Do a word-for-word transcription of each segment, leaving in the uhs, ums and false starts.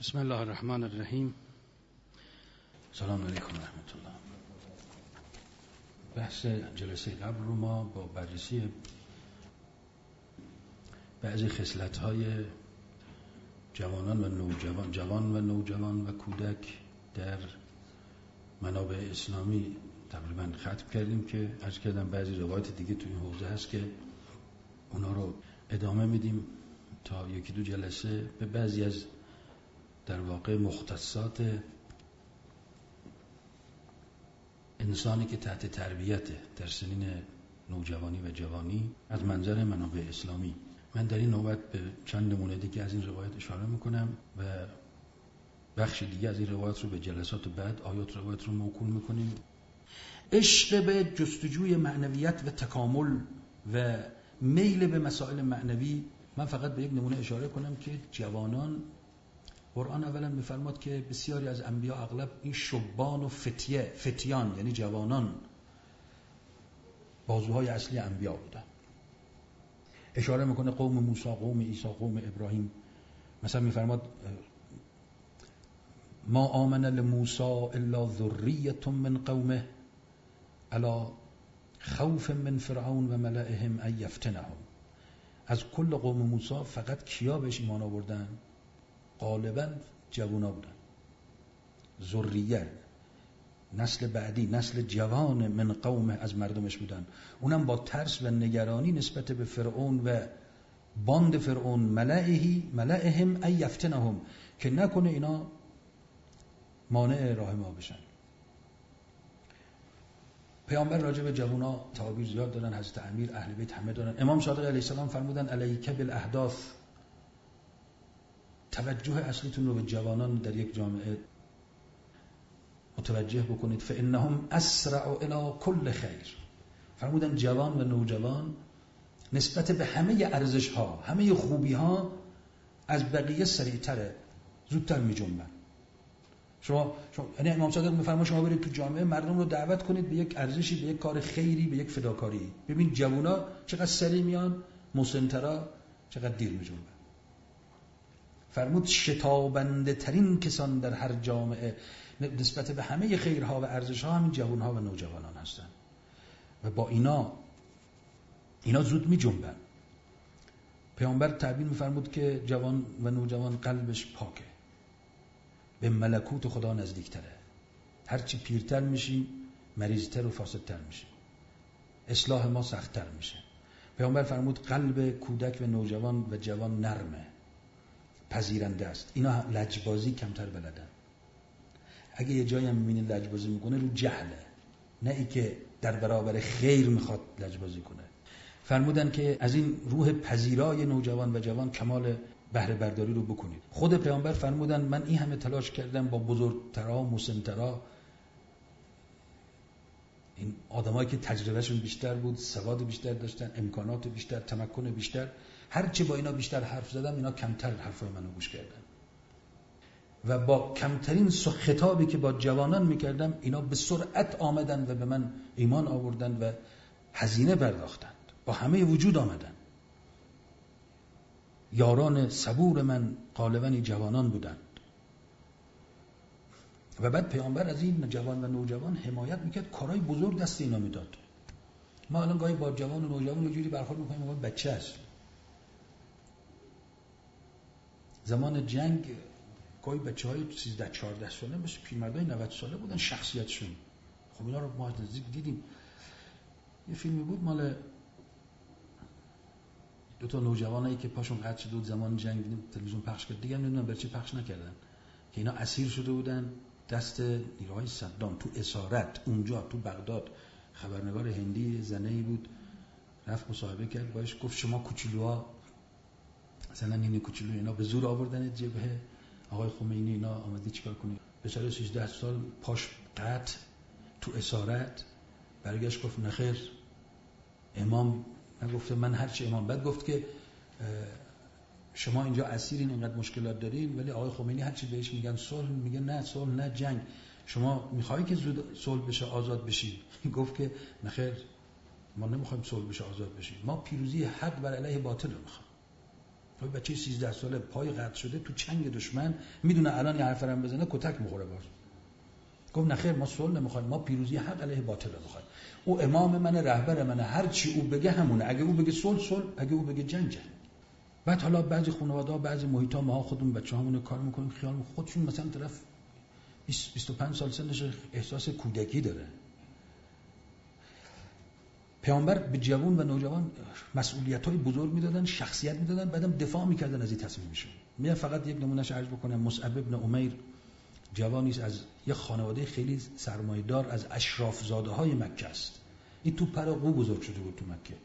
بسم الله الرحمن الرحیم. سلام علیکم و رحمت الله. بحث جلسه قبل رو ما با بررسی بعضی خصلت‌های جوانان و نوجوان جوان و نوجوان و کودک در منابع اسلامی تقریبا ختم کردیم که عرض کردم بعضی روایت دیگه تو این حوزه هست که اونا رو ادامه میدیم تا یکی دو جلسه به بعضی از در واقع مختصات انسانی که تحت تربیته در سنین نوجوانی و جوانی از منظر منابع اسلامی. من در این نوبت به چند نمونه دیگه از این روایت اشاره میکنم و بخش دیگه از این روایت رو به جلسات بعد آیات روایت رو موکول میکنیم. عشق به جستجوی معنویت و تکامل و میل به مسائل معنوی. من فقط به یک نمونه اشاره کنم که جوانان، قرآن اولا میفرماد که بسیاری از انبیا اغلب این شبان و فتیه فتیان یعنی جوانان بازوهای اصلی انبیا بودن. اشاره میکنه قوم موسی، قوم عیسی، قوم ابراهیم. مثلا میفرماد ما آمن لموسی الا ذریة من قومه الا خوف من فرعون و ملئهم ان یفتنهم. از کل قوم موسی فقط کیا بهش ایمان آوردن؟ غالبا جوانا بودن. ذریه نسل بعدی، نسل جوان من قومه از مردمش بودن، اونم با ترس و نگرانی نسبت به فرعون و باند فرعون، ملئهی ملئهم ان یفتنهم، که نکنه اینا مانع راه ما بشن. پیامبر راجع به جوانا تعابیر زیاد دارن، حضرت امیر، اهل بیت همه دارن. امام صادق علیه السلام فرمودن علیک بالاحداث، توجه اصلیتون رو به جوانان در یک جامعه متوجه بکنید. فانهم اسرع الی کل خیر. فرمودن جوان و نوجوان نسبت به همه ارزش ها، همه خوبی ها از بقیه سریعتره، زودتر می جنبن. شما شما یعنی امام صادق میفرمایند شما برید تو جامعه مردم رو دعوت کنید به یک ارزشی، به یک کار خیری، به یک فداکاری. ببین جوونا چقدر سریع میان، مسن‌ترا چقدر دیر می جنبن. فرمود شتابنده ترین کسان در هر جامعه نسبت به همه خیرها و ارزشها همین جوانها و نوجوانان هستند و با اینا اینا زود می جنبن. پیامبر تعبیر می‌فرمود که جوان و نوجوان قلبش پاکه، به ملکوت خدا نزدیکتره. هرچی پیرتر میشیم مریضتر و فاسدتر میشیم، اصلاح ما سختتر میشه. پیامبر فرمود قلب کودک و نوجوان و جوان نرمه، پذیرنده است. اینا لجبازی کمتر بلدن. اگه یه جایی هم می‌بینید لجبازی میکنه رو جهله، نه ای که در برابر خیر میخواد لجبازی کنه. فرمودن که از این روح پذیرای نوجوان و جوان کمال بهره برداری رو بکنید. خود پیامبر فرمودن من این همه تلاش کردم با بزرگترا، مسن‌ترا، این آدمایی که تجربهشون بیشتر بود، سواد بیشتر داشتن، امکانات بیشتر، تمکن بیشتر، هرچی با اینا بیشتر حرف زدم اینا کمتر حرفای منو گوش کردن و با کمترین خطابی که با جوانان میکردم اینا به سرعت آمدن و به من ایمان آوردن و هزینه پرداختند، با همه وجود آمدن. یاران صبور من غالباً جوانان بودند. و بعد پیامبر از این جوان و نوجوان حمایت میکرد، کارهای بزرگ دست اینا میداد. ما الان گاهی با جوان و نوجوان یه جوری برخورد میکنیم میگیم بچه است. زمان جنگ گاهی بچهای سیزده چهارده ساله مثل پیرمردای نود ساله بودن شخصیتشون. خب اینا رو ما از نزدیک دیدیم. یه فیلمی بود مال دو تا نوجوانایی که پاشون قطع شده بود زمان جنگ، تلویزیون پخش کرد، دیگه نمیدونم برای چی پخش نکردن، که اینا اسیر شده بودن دست نیروهای صدام تو اسارت اونجا تو بغداد. خبرنگار هندی زنه‌ای بود رفت مصاحبه کرد باش، گفت شما کوچولوها مثلا این کوچولو اینا به زور آوردن جبهه آقای خمینی، اینا آمدی چیکار کنی؟ بیچاره سیزده سال پاش قطع تو اسارت برگشت گفت نخیر امام نگفته من هرچی امام. بعد گفت که شما اینجا اسیرین، اینقدر مشکلات دارین، ولی آقای خمینی هرچی بهش میگن صلح، میگه نه صلح نه جنگ. شما میخوایی که زود صلح بشه آزاد بشی؟ گفت که نخیر ما نمیخوایم صلح بشه آزاد بشی، ما پیروزی حق بر علیه باطل رو میخوایم. بچه سیزده ساله پای قطع شده تو چنگ دشمن، میدونه الان یه حرف هم بزنه کتک میخوره باز. گفت نه خیر، ما صلح نمیخوایم، ما پیروزی حق علیه باطل رو میخوایم. او امام منه، رهبر منه، هر چی او بگه همونه. اگه او بگه صلح صلح، اگه او بگه جنگ جنگ. بعد حالا بعضی خانواده‌ها، بعضی محیط‌ها، ما خودمون بچه‌هامون کار میکنیم خیال خودشون مثلا طرف بیست بیست و پنج سال سنش احساس کودکی داره. پیامبر به جوان و نوجوان مسئولیت‌های بزرگ میدادن، شخصیت میدادن، بعدم دفاع میکردن از این تصمیمشون. میام فقط یک نمونهش عرض بکنم. مصعب ابن عمیر جوانی است از یک خانواده خیلی سرمایه‌دار از اشراف زاده‌های مکه است. این تو پر قو بزرگ شده بود تو مکه.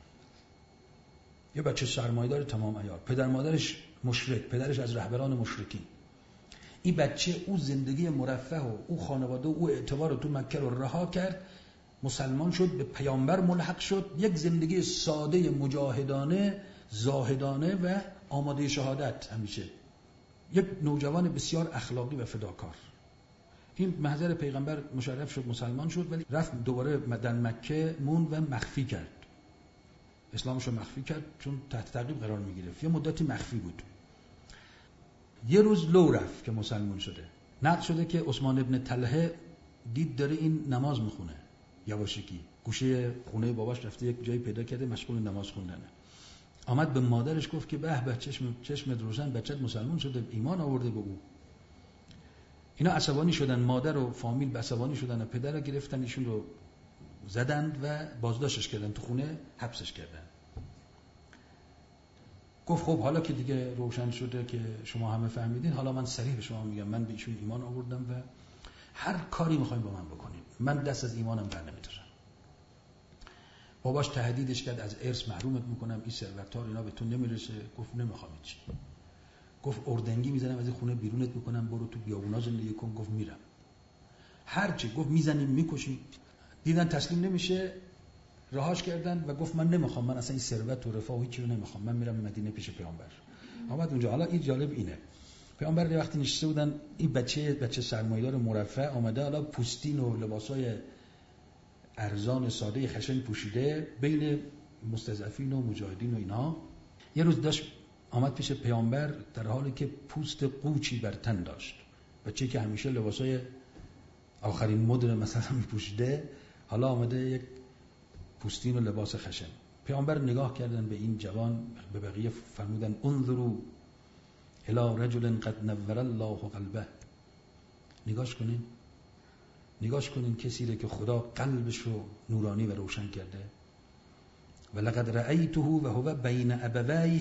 یه بچه سرمایه‌دار تمام عیار، پدر مادرش مشرک، پدرش از رهبران مشرکین. این بچه او زندگی مرفه و او خانواده و او اعتبار تو مکه رو رها کرد، مسلمان شد، به پیامبر ملحق شد، یک زندگی ساده مجاهدانه، زاهدانه و آماده شهادت همیشه. یک نوجوان بسیار اخلاقی و فداکار. این محضر پیغمبر مشرف شد، مسلمان شد، ولی رفت دوباره در مکه موند و مخفی کرد. اسلامش رو مخفی کرد چون تحت تعقیب قرار می گرفت. یه مدتی مخفی بود. یه روز لو رفت که مسلمان شده. نقل شده که عثمان ابن طلحه دید داره این نماز میخونه یواشکی، گوشه خونه باباش رفته یک جایی پیدا کرده مشغول نماز خوندنه. آمد به مادرش گفت که به به چشم چشمت روشن، بچت مسلمان شده، ایمان آورده به او. اینا عصبانی شدن، مادر و فامیل عصبانی شدن و پدر رو گرفتن، ایشون رو زدند و بازداشتش کردن، تو خونه حبسش کردن. گفت خب حالا که دیگه روشن شده که شما همه فهمیدین، حالا من صریح به شما میگم من به ایشون ایمان آوردم و هر کاری میخواین با من بکنید، من دست از ایمانم بر نمیدارم. باباش تهدیدش کرد از ارث محرومت میکنم، این ثروت‌ها اینا به تو نمیرسه. گفت نمیخوام چی. گفت اردنگی میزنم از این خونه بیرونت میکنم، برو تو بیابونا زندگی کن. گفت میرم. هرچی گفت میزنیم میکشیم. دیدن تسلیم نمیشه، رهاش کردن و گفت من نمیخوام، من اصلا این ثروت و رفاه و هیچ چیزی رو نمیخوام، من میرم مدینه پیش پیامبر. آمد اونجا. حالا این جالب اینه، پیامبر وقتی نشسته بودن، این بچه بچه سرمایه‌دار مرفه آمده، حالا پوستین و لباسای ارزان ساده خشن پوشیده بین مستضعفین و مجاهدین و اینها. یه روز داشت آمد پیش پیامبر در حالی که پوست قوچی بر تن داشت، بچه‌ای که همیشه لباسای آخرین مد مثلا میپوشیده، حالا آمده یک پوستین و لباس خشن. پیامبر نگاه کردن به این جوان، به بقیه فرمودن انظروا الی رجل قد نور الله قلبه. نگاش کنین، نگاش کنین کسی را که خدا قلبش رو نورانی و روشن کرده. ولقد رأیته و هو بین ابویه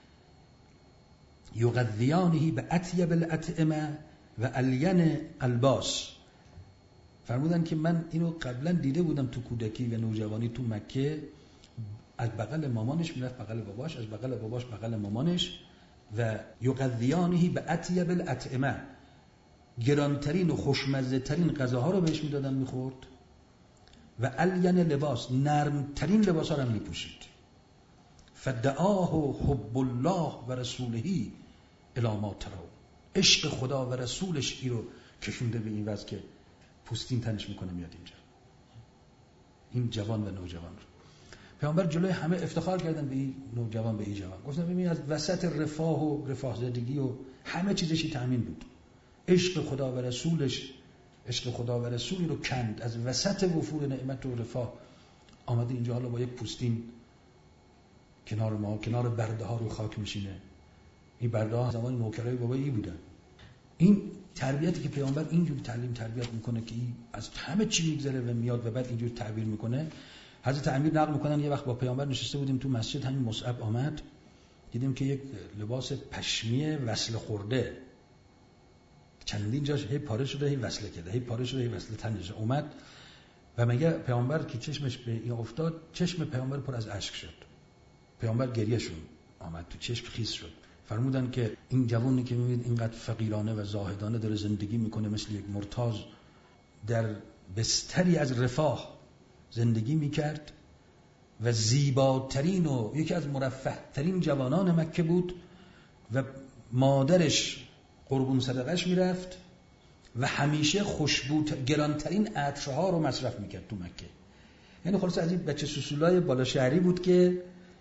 یغذیانه باطیب الاطعمه و الین الباس. فرمودن که من اینو قبلا دیده بودم تو کودکی و نوجوانی تو مکه، از بغل مامانش میرفت بغل باباش، از بغل باباش بغل مامانش، و یغذیانه باطیب الاطعمه، گرانترین و خوشمزه ترین غذاها رو بهش میدادن میخورد، و الین لباس، نرمترین لباسا رو میپوشید. فدعاه حب الله و رسوله الی ما ترون. عشق خدا و رسولش ای رو کشونده به این وضع که پوستین تنش میکنه میاد اینجا. این جوان و نوجوان رو پیامبر جلوی همه افتخار کردن به این نوجوان، به این جوان. گفتن ببین از وسط رفاه و رفاه زدگی و همه چیزشی تامین بود، عشق خدا و رسولش، عشق خدا و رسولی رو کند، از وسط وفور نعمت و رفاه آمده اینجا، حالا با یک پوستین کنار ما، کنار برده ها رو خاک میشینه. این برده ها زمان نوکرای بابایی بودن. این تربیتی که پیامبر اینجور تعلیم تربیت میکنه که این از همه چی میگذره و میاد و بعد اینجور تعبیر میکنه. حضرت امیر نقل میکنن یه وقت با پیامبر نشسته بودیم تو مسجد، همین مصعب آمد، دیدیم که یک لباس پشمی وصله خورده چندین جاش هی پاره شده، هی وصله کرده، هی پاره شده، هی وصله تنش اومد. و مگه پیامبر که چشمش به این افتاد، چشم پیامبر پر از اشک شد. پیامبر گریهشون آمد تو چشم خیس شد. فرمودن که این جوانی که میبینید اینقدر فقیرانه و زاهدانه داره زندگی میکنه، مثل یک مرتاض در بستری از رفاه زندگی میکرد و زیباترین و یکی از مرفه ترین جوانان مکه بود و مادرش قربون صدقش میرفت و همیشه خوشبوت گرانترین عطرها رو مصرف میکرد تو مکه. یعنی خلاص از این بچه سوسولای بالا شهری بود که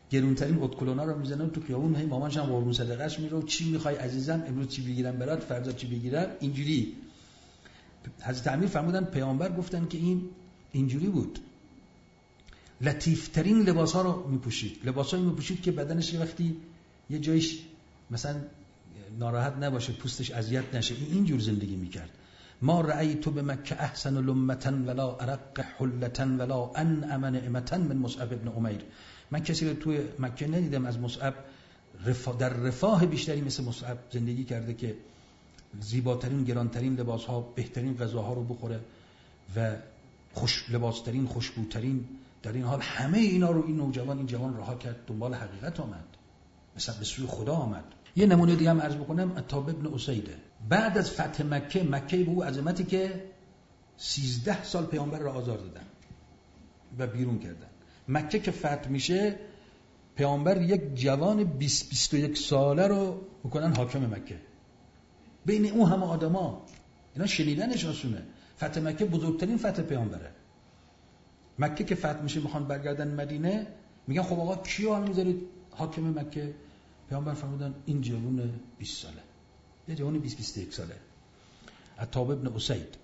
گرونترین ادکلونا رو میزنه تو خیابون، هی مامانش هم قربون صدقه‌اش میره، چی میخوای عزیزم، امروز چی بگیرم برات، فردا چی بگیرم، اینجوری. حضرت امیر فرمودن پیامبر گفتن که این اینجوری بود، لطیفترین لباس‌ها رو میپوشید، لباسایی میپوشید که بدنش یه وقتی یه جایش مثلا ناراحت نباشه، پوستش اذیت نشه، این اینجور زندگی میکرد. ما رأیت بمکه احسن لمة ولا ارق حلة ولا انعم نعمة من مصعب ابن عمیر. من کسی رو توی مکه ندیدم از مصعب رفا در رفاه بیشتری مثل مصعب زندگی کرده که زیباترین گرانترین لباسها، بهترین غذاها رو بخوره و خوش لباسترین، خوشبوترین. در این حال همه اینا رو این نوجوان، این جوان رها کرد، دنبال حقیقت آمد، مثلا به سوی خدا آمد. یه نمونه دیگه هم عرض بکنم، عتاب ابن اسیده بعد از فتح مکه، مکه به او عظمتی که سیزده سال پیامبر را آزار دادن و بیرون کردن. مکه که فتح میشه، پیامبر یک جوان بیست بیست و یک ساله رو میکنن حاکم مکه. بین اون همه آدما، اینا شنیدنش آسونه. فتح مکه بزرگترین فتح پیامبره. مکه که فتح میشه میخوان برگردن مدینه، میگن خب آقا کیو میذارید حاکم مکه؟ پیامبر فرمودن این جوان بیست ساله، یه جوان بیست بیست و یک ساله، عتاب ابن اسید.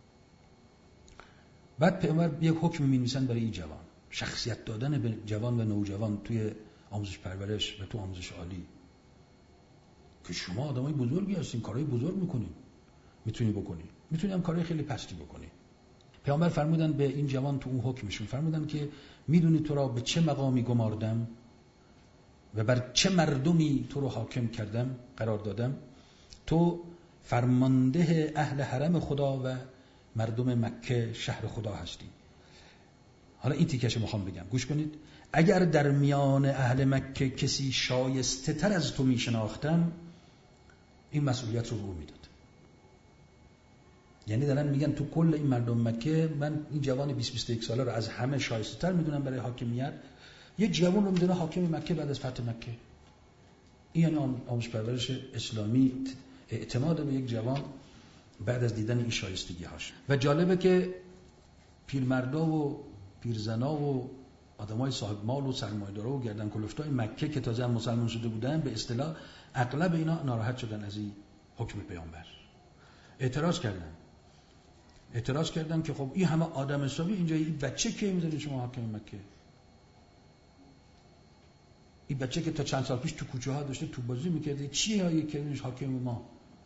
بعد پیامبر یک حکم می‌نویسن برای این جوان، شخصیت دادن به جوان و نوجوان توی آموزش پرورش و تو آموزش عالی، که شما آدمای بزرگی هستین، کارهای بزرگ میکنین، میتونی بکنی، میتونی هم کارهای خیلی پستی بکنی. پیامبر فرمودن به این جوان تو اون حکمشون، فرمودن که میدونی تو را به چه مقامی گماردم و بر چه مردمی تو رو حاکم کردم، قرار دادم؟ تو فرمانده اهل حرم خدا و مردم مکه شهر خدا هستی. حالا این تیکش میخوام بگم، گوش کنید. اگر در میان اهل مکه کسی شایسته تر از تو میشناختم، این مسئولیت رو به او میداد. یعنی دارن میگن تو کل این مردم مکه، من این جوان بیست بیست و یک ساله رو از همه شایسته تر میدونم برای حاکمیت. یه جوان رو میدونه حاکم مکه بعد از فتح مکه. این یعنی آموزش پرورش اسلامی، اعتماد به یک جوان بعد از دیدن این شایستگی هاش. و جالبه که پیرمردا و پیرزنا و آدمای صاحب مال و سرمایه‌دارا و گردن کلفتای مکه که تازه مسلمان شده بودن، به اصطلاح اغلب اینا ناراحت شدن از این حکم پیامبر. اعتراض کردن. اعتراض کردن که خب این همه آدم حسابی اینجا، این بچه که میذارید شما حاکم مکه؟ این بچه که تا چند سال پیش تو کوچه ها داشته تو بازی میکرده، چیه ها یک حاکم ما؟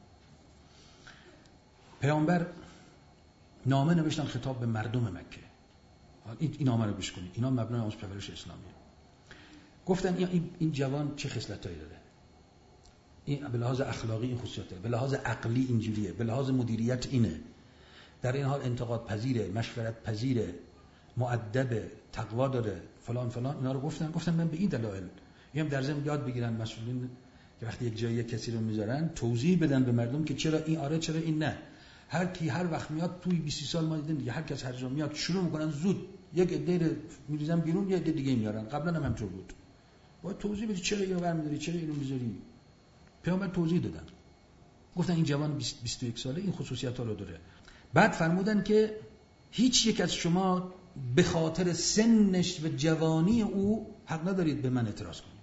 پیامبر نامه نوشتن خطاب به مردم مکه. این این نامه رو گوش کنید، اینا مبنای آموزش پرورش اسلامیه. گفتن این این جوان چه خصلتایی داره؟ این به لحاظ اخلاقی این خصوصیات داره، به لحاظ عقلی اینجوریه، به لحاظ مدیریت اینه، در این حال انتقاد پذیره، مشورت پذیره، مؤدب، تقوا داره، فلان فلان. اینا رو گفتن. گفتن من به این دلایل میگم در ضمن یاد بگیرن مسئولین که وقتی یک جایی کسی رو میذارن توضیح بدن به مردم که چرا این آره چرا این نه. هر کی هر وقت میاد توی بیست سال ما دیدیم دیگه، هر کس هر جا میاد شروع میکنن زود یک عده میریزن بیرون، یه عده دیگه میارن. قبلا هم همینطور بود. باید توضیح بدی چرا اینو برمی‌داری، چرا اینو میذاری. پیامبر توضیح دادن، گفتن این جوان بیست بیست و یک ساله این خصوصیت‌ها رو داره. بعد فرمودن که هیچ یک از شما به خاطر سنش و جوانی او حق ندارید به من اعتراض کنید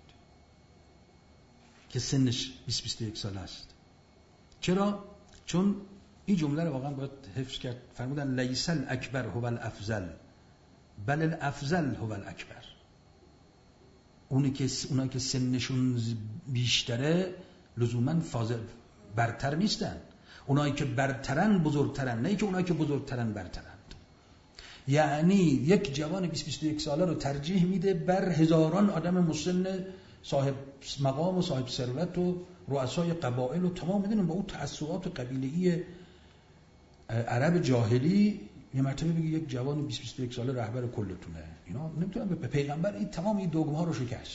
که سنش بیست بیست و یک ساله است. چرا؟ چون این جمله رو واقعا باید حفظ کرد. فرمودن لیس الاکبر هو الافضل بل الافضل هو الاکبر. اونی که اونایی که سنشون بیشتره لزوما فاضل برتر نیستن، اونایی که برترن بزرگترن، نه که اونایی که بزرگترن برترند. یعنی یک جوان بیست بیست و یک ساله رو ترجیح میده بر هزاران آدم مسن صاحب مقام و صاحب ثروت و رؤسای قبایل و تمام. میدونم با اون تعصبات قبیله‌ای عرب جاهلی یه مرتبه بگی یک جوان بیست بیست و یک ساله رهبر کلتونه. اینا نمیتونن. به پیغمبر این تمام این دوگمه ها رو شکست.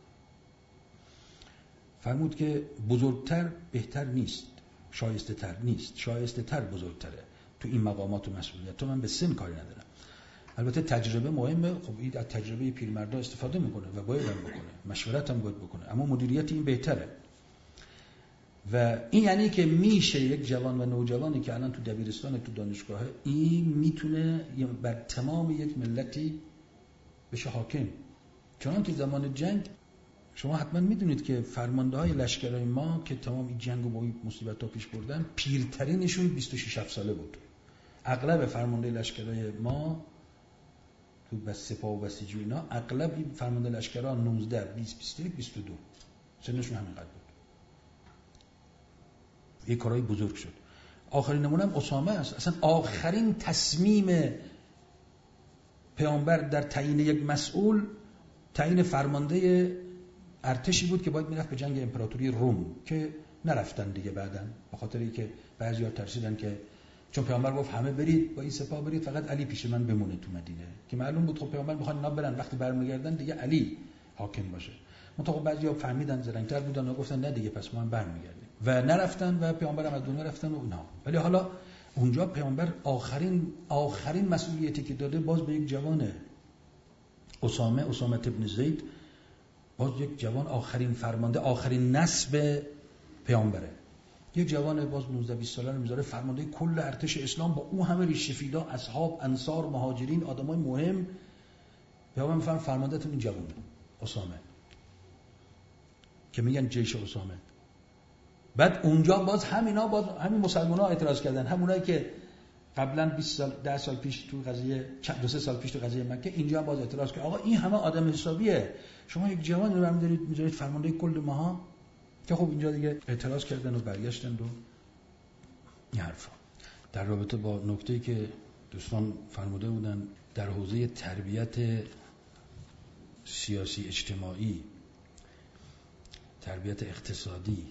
فرمود که بزرگتر بهتر نیست، شایسته تر نیست، شایسته تر بزرگتره تو این مقامات و مسئولیت. تو من به سن کاری ندارم. البته تجربه مهمه، خب این از تجربه پیرمردا استفاده میکنه و باید هم بکنه، مشورت هم باید بکنه، اما مدیریت این بهتره. و این یعنی که میشه یک جوان و نوجوانی که الان تو دبیرستان تو دانشگاهه، این میتونه بر تمام یک ملتی بشه حاکم. چون که زمان جنگ شما حتما میدونید که فرمانده های لشکرهای ما که تمام این جنگ و با این مصیبت ها پیش بردن، پیرترینشون بیست و شش ساله بود. اغلب فرمانده لشکرهای ما تو بس سپاه و بسیج و اینا، اغلب این فرمانده لشکرها نوزده، بیست، بیست و یک، بیست و دو سنشون همینقدر بود. یه کارهای بزرگ شد. آخرین نمونه هم اسامه است. اصلا آخرین تصمیم پیامبر در تعیین یک مسئول تعیین فرمانده ارتشی بود که باید میرفت به جنگ امپراتوری روم که نرفتن دیگه بعدن، به خاطر اینکه بعضیا ترسیدن که چون پیامبر گفت همه برید با این سپاه برید، فقط علی پیش من بمونه تو مدینه، که معلوم بود خب پیامبر میخواد اینا برن، وقتی برمیگردن دیگه علی حاکم باشه. منتها بعضیا فهمیدن، زرنگ‌تر بودن و گفتن نه دیگه پس ما هم برمیگردیم و نرفتن و پیامبر هم از دنیا رفتن و اینا. ولی حالا اونجا پیامبر آخرین آخرین مسئولیتی که داده باز به یک جوانه، اسامه اسامه ابن زید، باز یک جوان آخرین فرمانده، آخرین نسب پیامبره. یک جوان باز نوزده بیست ساله رو میذاره فرمانده کل ارتش اسلام، با اون همه ریش سفیدا، اصحاب، انصار، مهاجرین، آدمای مهم. پیامبر میفرماد فرماندهتون این جوانه اسامه، که میگن جیش اسامه. بعد اونجا باز همینا باز همین مسلمان‌ها اعتراض کردن، همونایی که قبلا بیست سال ده سال پیش تو قضیه دو سه سال پیش تو قضیه مکه، اینجا باز اعتراض کرد آقا این همه آدم حسابیه، شما یک جوان رو برمی‌دارید میذارید فرمانده کل ماها. که خب اینجا دیگه اعتراض کردن و برگشتن و این حرفا. در رابطه با نکته‌ای که دوستان فرموده بودن در حوزه تربیت سیاسی اجتماعی، تربیت اقتصادی،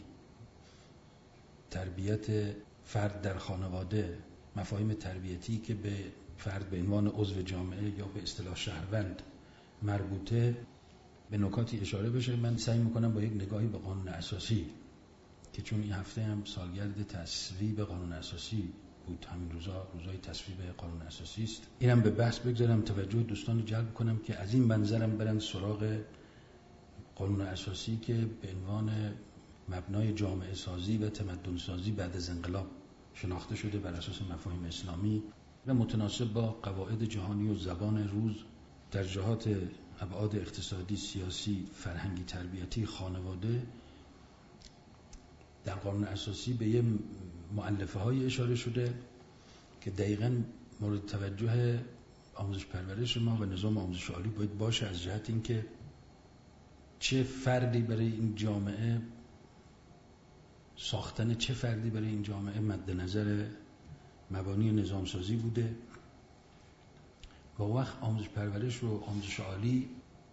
تربیت فرد در خانواده، مفاهیم تربیتی که به فرد به عنوان عضو جامعه یا به اصطلاح شهروند مربوطه، به نکاتی اشاره بشه. من سعی میکنم با یک نگاهی به قانون اساسی، که چون این هفته هم سالگرد تصویب قانون اساسی بود، همین روزا روزای تصویب قانون اساسی است، اینم به بحث بگذارم، توجه دوستان رو جلب کنم که از این منظرم برن سراغ قانون اساسی که به عنوان مبنای جامعه سازی و تمدن سازی بعد از انقلاب شناخته شده بر اساس مفاهیم اسلامی و متناسب با قواعد جهانی و زبان روز در جهات ابعاد اقتصادی، سیاسی، فرهنگی، تربیتی، خانواده. در قانون اساسی به یه مؤلفه های اشاره شده که دقیقاً مورد توجه آموزش پرورش ما و نظام آموزش عالی باید باشه، از جهت اینکه چه فردی برای این جامعه، ساختن چه فردی برای این جامعه مد نظر مبانی نظام سازی بوده. با وقت آموزش پرورش و آموزش عالی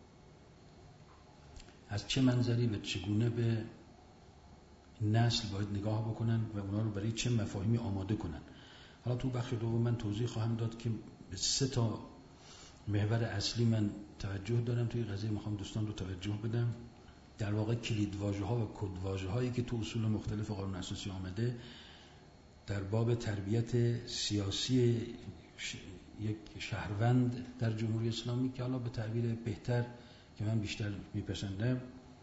از چه منظری و چگونه به نسل باید نگاه بکنن و اونا رو برای چه مفاهیمی آماده کنن. حالا تو بخش دوم من توضیح خواهم داد که به سه تا محور اصلی من توجه دارم توی قضیه، میخوام دوستان رو توجه بدم. در واقع کلید واژه ها و کد واژه هایی که تو اصول مختلف قانون اساسی آمده در باب تربیت سیاسی یک شهروند در جمهوری اسلامی، که حالا به تعبیر بهتر که من بیشتر میپسندم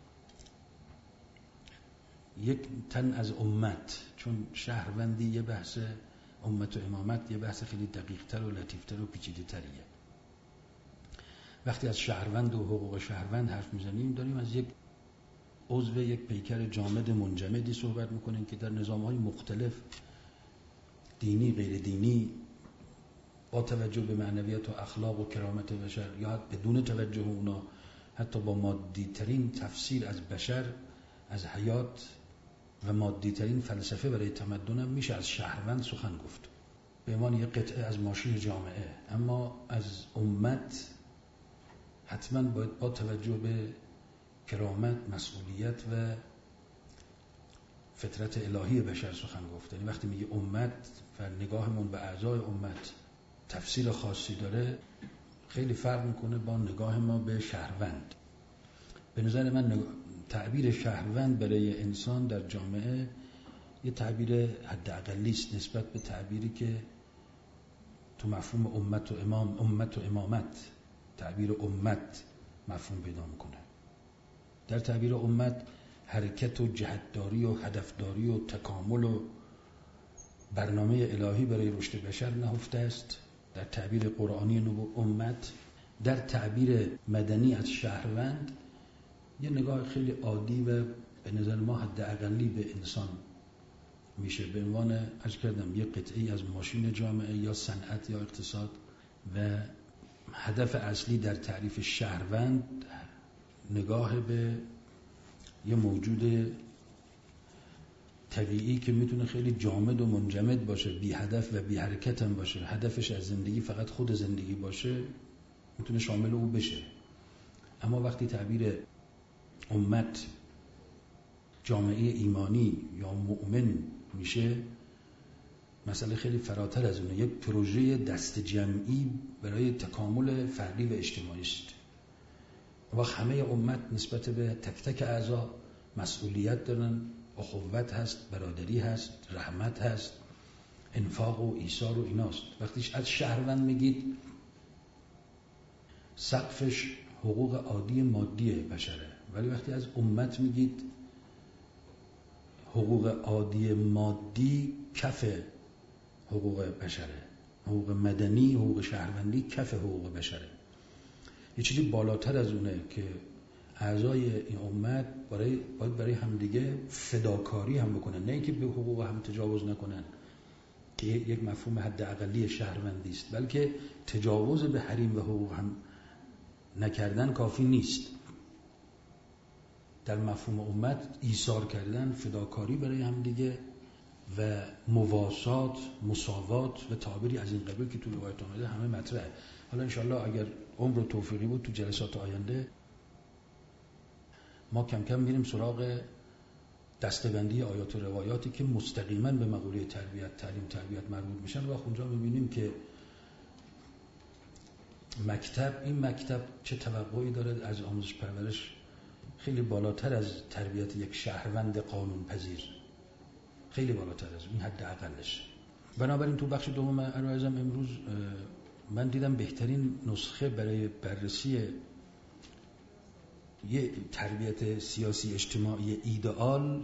یک تن از امت، چون شهروندی یه بحث امت و امامت یه بحث خیلی دقیق‌تر و لطیف‌تر و پیچیده‌تریه. وقتی از شهروند و حقوق شهروند حرف میزنیم داریم از یک عضو یک پیکر جامد منجمدی صحبت میکنیم که در نظام‌های مختلف دینی غیر دینی با توجه به معنویت و اخلاق و کرامت بشر یا بدون توجه اونا، حتی با مادی ترین تفسیر از بشر، از حیات و مادی ترین فلسفه برای تمدن هم میشه از شهروند سخن گفت به عنوان یک قطعه از ماشین جامعه. اما از امت حتما باید با توجه به کرامت، مسئولیت و فطرت الهی بشر سخن گفت. یعنی وقتی میگه امت و نگاهمون به اعضای امت تفسیر خاصی داره، خیلی فرق میکنه با نگاه ما به شهروند. به نظر من تعبیر شهروند برای انسان در جامعه یه تعبیر حداقلی است نسبت به تعبیری که تو مفهوم امت و امام، امت و امامت، تعبیر امت مفهوم پیدا میکنه. در تعبیر امت حرکت و جهتداری و هدفداری و تکامل و برنامه الهی برای رشد بشر نهفته است. در تعبیر قرآنی نبوت امت در تعبیر مدنی از شهروند یه نگاه خیلی عادی و به نظر ما حداقلی به انسان میشه، به عنوان عرض کردم یه قطعی از ماشین جامعه یا صنعت یا اقتصاد. و هدف اصلی در تعریف شهروند نگاه به یه موجود طبیعی که میتونه خیلی جامد و منجمد باشه، بی هدف و بی حرکت هم باشه، هدفش از زندگی فقط خود زندگی باشه، میتونه شامل او بشه. اما وقتی تعبیر امت جامعه ایمانی یا مؤمن میشه، مسئله خیلی فراتر از اونه. یک پروژه دست جمعی برای تکامل فردی و اجتماعی است. و همه امت نسبت به تک تک اعضا مسئولیت دارن، اخوت هست، برادری هست، رحمت هست، انفاق و ایثار و ایناست. وقتی از شهروند میگید سقفش حقوق عادی مادی بشره، ولی وقتی از امت میگید حقوق عادی مادی کف حقوق بشره، حقوق مدنی، حقوق شهروندی کف حقوق بشره. یه چیزی بالاتر از اونه که اعضای این امت برای باید برای همدیگه فداکاری هم بکنن، نه اینکه به حقوق هم تجاوز نکنن که یک مفهوم حداقلی شهروندی است، بلکه تجاوز به حریم و حقوق هم نکردن کافی نیست. در مفهوم امت ایثار کردن، فداکاری برای همدیگه و مواسات، مساوات و تعبیری از این قبیل که تو روایت آمده همه مطرحه. حالا انشالله اگر عمر و توفیقی بود تو جلسات آینده ما کم کم میریم سراغ دسته‌بندی آیات و روایاتی که مستقیما به مقوله تربیت، تعلیم تربیت مربوط میشن. و اونجا میبینیم که مکتب، این مکتب چه توقعی داره از آموزش پرورش خیلی بالاتر از تربیت یک شهروند قانون پذیر، خیلی بالاتر از این حد اقلش. بنابراین تو بخش دوم عرایزم امروز من دیدم بهترین نسخه برای بررسی یه تربیت سیاسی اجتماعی ایدئال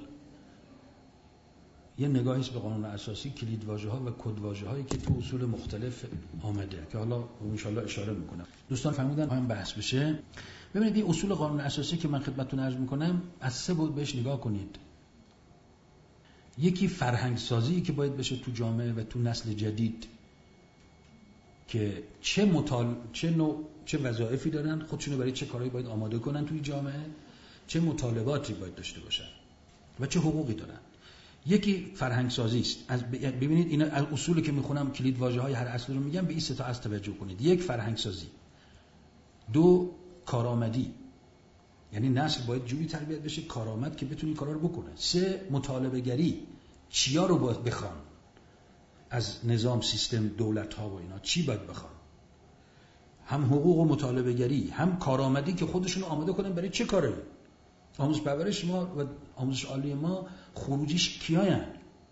یه نگاهی است به قانون اساسی، کلیدواژه‌ها و کدواژه‌هایی که تو اصول مختلف آمده که حالا ان شاءالله اشاره میکنم. دوستان فرمودن هم بحث بشه. ببینید این اصول قانون اساسی که من خدمتتون عرض میکنم از سه بود بهش نگاه کنید. یکی فرهنگ سازی که باید بشه تو جامعه و تو نسل جدید که چه مطال... چه نوع چه وظایفی دارن، خودشونو برای چه کارهایی باید آماده کنن توی جامعه، چه مطالباتی باید داشته باشن و چه حقوقی دارن. یکی فرهنگ سازی است. از ببینید اینا از اصولی که میخونم کلید واژه‌های هر اصل رو میگم، به این سه تا از توجه کنید. یک فرهنگ سازی، دو کارآمدی، یعنی نسل باید جوری تربیت بشه کارآمد که بتونه کارا رو بکنه. سه مطالبه گری، چیا رو باید بخوان از نظام، سیستم، دولت ها و اینا چی باید بخوان، هم حقوق و مطالبه گری، هم کارآمدی که خودشون آماده کنن برای چه کاری. آموزش پرورش ما و آموزش عالی ما خروجیش کیاین؟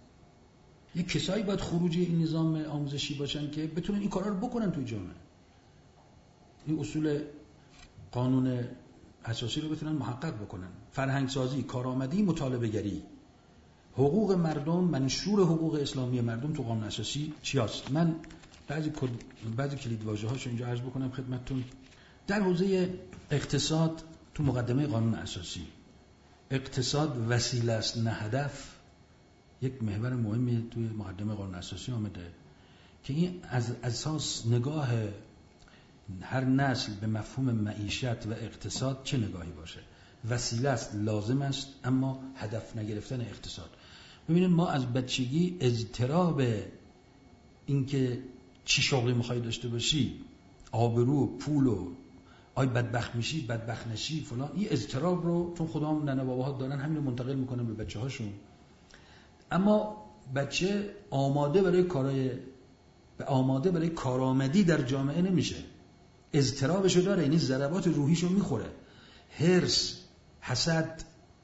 یک کسایی باید خروجی این نظام آموزشی باشن که بتونن این کارا رو بکنن توی جامعه، این اصول قانون اساسی رو بتونن محقق بکنن. فرهنگ سازی، کارآمدی، مطالبه گری، حقوق مردم، منشور حقوق اسلامی مردم تو قانون اساسی چی هست؟ من بعضی بعضی کلیدواژه هاشو اینجا عرض بکنم خدمتتون. در حوزه اقتصاد تو مقدمه قانون اساسی، اقتصاد وسیله است نه هدف، یک محور مهمی توی مقدمه قانون اساسی آمده که این از اساس نگاه هر نسل به مفهوم معیشت و اقتصاد چه نگاهی باشه. وسیله است، لازم است، اما هدف نگرفتن اقتصاد. ببینید ما از بچگی اضطراب اینکه چی شغلی میخوای داشته باشی، آبرو، پول و آی بدبخت میشی، بدبخت نشی فلان، این اضطراب رو چون خدام ننه باباها دارن همین رو منتقل میکنن به بچه هاشون. اما بچه آماده برای کارهای آماده برای کارآمدی در جامعه نمیشه، اضطرابشو داره، یعنی ضربات روحیشو میخوره. حرص، حسد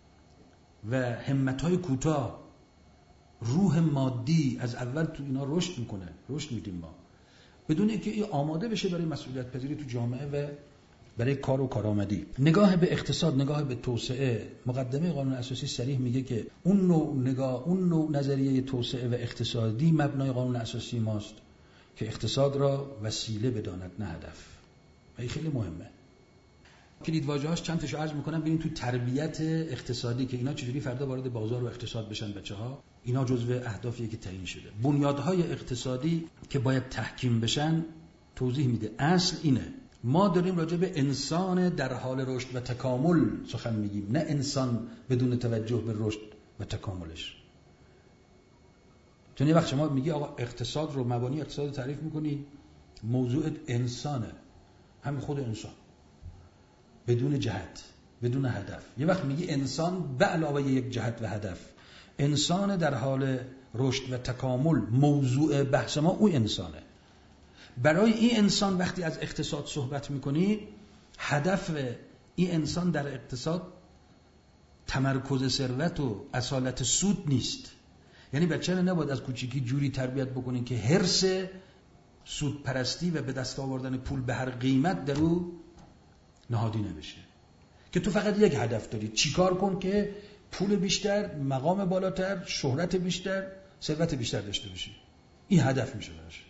و همتهای کوتاه، روح مادی از اول تو اینا رشد میکنه، رشد میدیم ما بدون اینکه این آماده بشه برای مسئولیت پذیری تو جامعه و برای کار و کارآمدی. نگاه به اقتصاد، نگاه به توسعه، مقدمه قانون اساسی صریح میگه که اون نوع نگاه، اون نوع نظریه توسعه و اقتصادی مبنای قانون اساسی ماست که اقتصاد را وسیله بداند نه هدف. این خیلی مهمه. کلید واژه‌هاش چند تاشو عرض میکنم ببین تو تربیت اقتصادی که اینا چجوری فردا وارد بازار و اقتصاد بشن بچه‌ها، اینا جزو اهدافیه که تعیین شده. بنیادهای اقتصادی که باید تحکیم بشن توضیح میده. اصل اینه ما داریم راجع به انسان در حال رشد و تکامل سخن میگیم، نه انسان بدون توجه به رشد و تکاملش. چون یه وقت شما میگی آقا اقتصاد رو، مبانی اقتصاد رو تعریف میکنی، موضوع انسانه، همین خود انسان بدون جهت، بدون هدف. یه وقت میگی انسان به علاوه یک جهت و هدف، انسان در حال رشد و تکامل، موضوع بحث ما اون انسانه. برای این انسان وقتی از اقتصاد صحبت میکنی، هدف این انسان در اقتصاد تمرکز ثروت و اصالت سود نیست. یعنی بچه رو نباید از کوچیکی جوری تربیت بکنین که حرص سود پرستی و به دست آوردن پول به هر قیمت در او نهادینه بشه، که تو فقط یک هدف داری، چیکار کن که پول بیشتر، مقام بالاتر، شهرت بیشتر، ثروت بیشتر داشته باشی. این هدف میشه براش.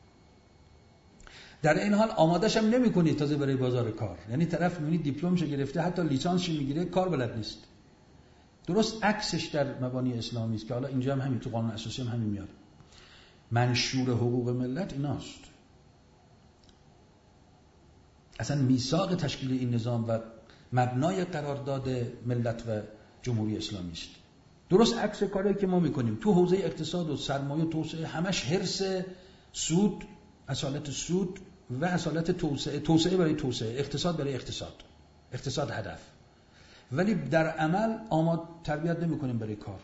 در این حال آمادهش هم نمی‌کنی تازه برای بازار کار. یعنی طرف می‌بینی دیپلمش گرفته، حتی لیسانسش میگیره، کار بلد نیست. درست عکسش در مبانی اسلامی است که حالا اینجا هم همین، تو قانون اساسی هم همین میاد. منشور حقوق ملت ایناست. اصلا میثاق تشکیل این نظام و مبنای قرارداد ملت و جمهوری اسلامی است. درست عکس کاری که ما میکنیم تو حوزه اقتصاد و سرمایه و توسعه، همش حرص سود، اصالت سود و اصالت توسعه، توسعه برای توسعه، اقتصاد برای اقتصاد، اقتصاد هدف. ولی در عمل آماد تربیت نمیکنیم برای کار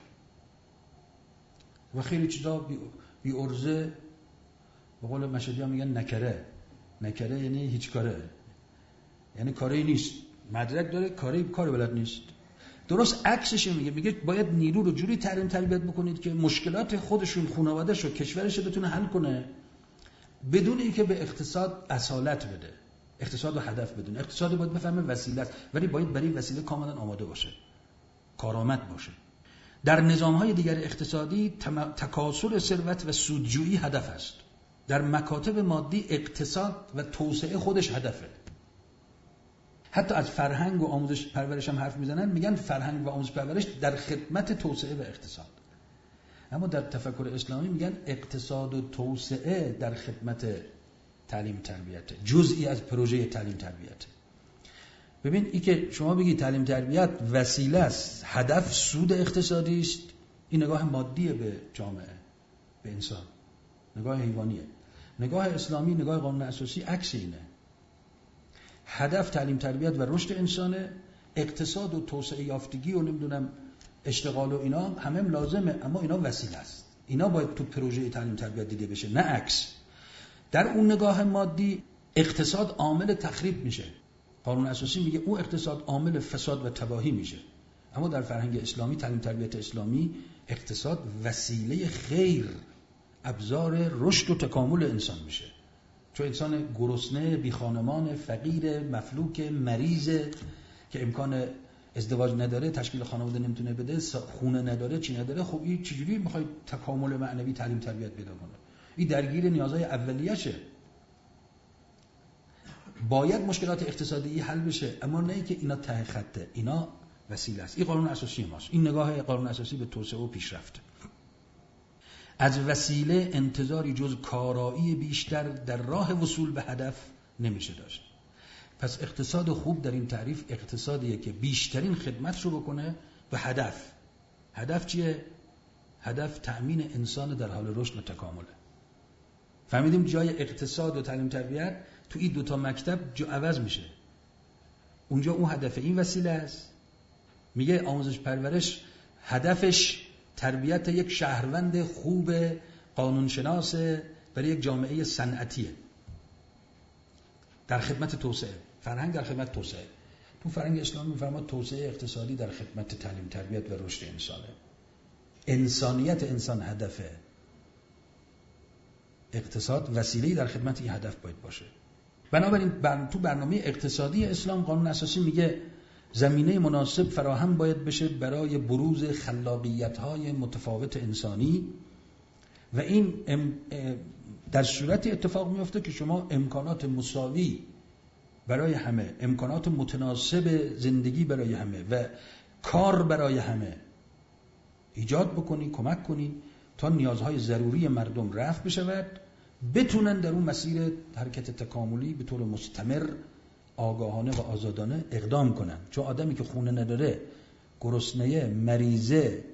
و خیلی چیزا بی, بی ارزه. به قول مشهدی ها میگن نکره. نکره یعنی هیچ کاره، یعنی کاری نیست، مدرک داره کاری کار بلد نیست. درست عکسش میگه، میگه باید نیرو رو جوری تعلیم تربیت بکنید که مشکلات خودشون، خانواده‌ش و کشورش رو بتونه حل کنه بدون اینکه به اقتصاد اصالت بده. اقتصاد و هدف بدون. اقتصاد باید بفهمه وسیله است، ولی باید برای وسیله کاملا آماده باشه، کارآمد باشه. در نظام‌های دیگر اقتصادی تکاثر ثروت و سودجویی هدف است. در مکاتب مادی اقتصاد و توسعه خودش هدفه. حتی از فرهنگ و آموزش پرورش هم حرف میزنن، میگن فرهنگ و آموزش پرورش در خدمت توسعه و اقتصاد. اما در تفکر اسلامی میگن اقتصاد و توسعه در خدمت تعلیم تربیت، جزئی از پروژه تعلیم تربیت. ببین این که شما بگی تعلیم تربیت وسیله است، هدف سود اقتصادی است، این نگاه مادیه به جامعه، به انسان، نگاه حیوانیه. نگاه اسلامی، نگاه قانون اساسی عکس اینه. هدف تعلیم تربیت و رشد انسانه، اقتصاد و توسعه یافتگی و نمیدونم اشتغال و اینا همه هم لازمه، اما اینا وسیله است. اینا باید تو پروژه تعلیم تربیت دیده بشه، نه عکس. در اون نگاه مادی اقتصاد عامل تخریب میشه. قانون اساسی میگه اون اقتصاد عامل فساد و تباهی میشه. اما در فرهنگ اسلامی، تعلیم تربیت اسلامی، اقتصاد وسیله خیر، ابزار رشد و تکامل انسان میشه. چون انسان گرسنه، بی خانمان، فقیر، مفلوک، مریض که امکان ازدواج نداره، تشکیل خانواده نمیتونه بده، خونه نداره، چی نداره، خب این چجوری میخواد تکامل معنوی تعلیم تربیت پیدا کنه؟ این درگیر نیازهای اولیه‌شه. باید مشکلات اقتصادی حل بشه، اما نه اینکه اینا ته خطه، اینا وسیله است. این قانون اساسی ماست. این نگاه قانون اساسی به توسعه و پیشرفت. از وسیله انتظاری جز کارایی بیشتر در راه وصول به هدف نمیشه داشت. پس اقتصاد خوب در این تعریف اقتصادیه که بیشترین خدمت رو بکنه به هدف. هدف چیه؟ هدف تأمین انسان در حال رشد و تکامله. فهمیدیم جای اقتصاد و تعلیم تربیت تو این دوتا مکتب جو عوض میشه. اونجا اون هدف، این وسیله است. میگه آموزش پرورش هدفش تربیت یک شهروند خوب قانونشناس برای یک جامعه صنعتیه در خدمت توسعه. فرهنگ در خدمت توسعه. تو فرهنگ اسلامی میفرماد توسعه اقتصادی در خدمت تعلیم تربیت و رشد انسانه. انسانیت انسان هدفه، اقتصاد وسیله‌ای در خدمت این هدف باید باشه. بنابراین بر... تو برنامه اقتصادی اسلام قانون اساسی میگه زمینه مناسب فراهم باید بشه برای بروز خلاقیت‌های متفاوت انسانی و این ام... در صورتی اتفاق میفته که شما امکانات مساوی برای همه، امکانات متناسب زندگی برای همه و کار برای همه ایجاد بکنی، کمک کنی تا نیازهای ضروری مردم رفع بشود، بتونن در اون مسیر حرکت تکاملی به طور مستمر، آگاهانه و آزادانه اقدام کنن. چون آدمی که خونه نداره، گرسنه، مریضه،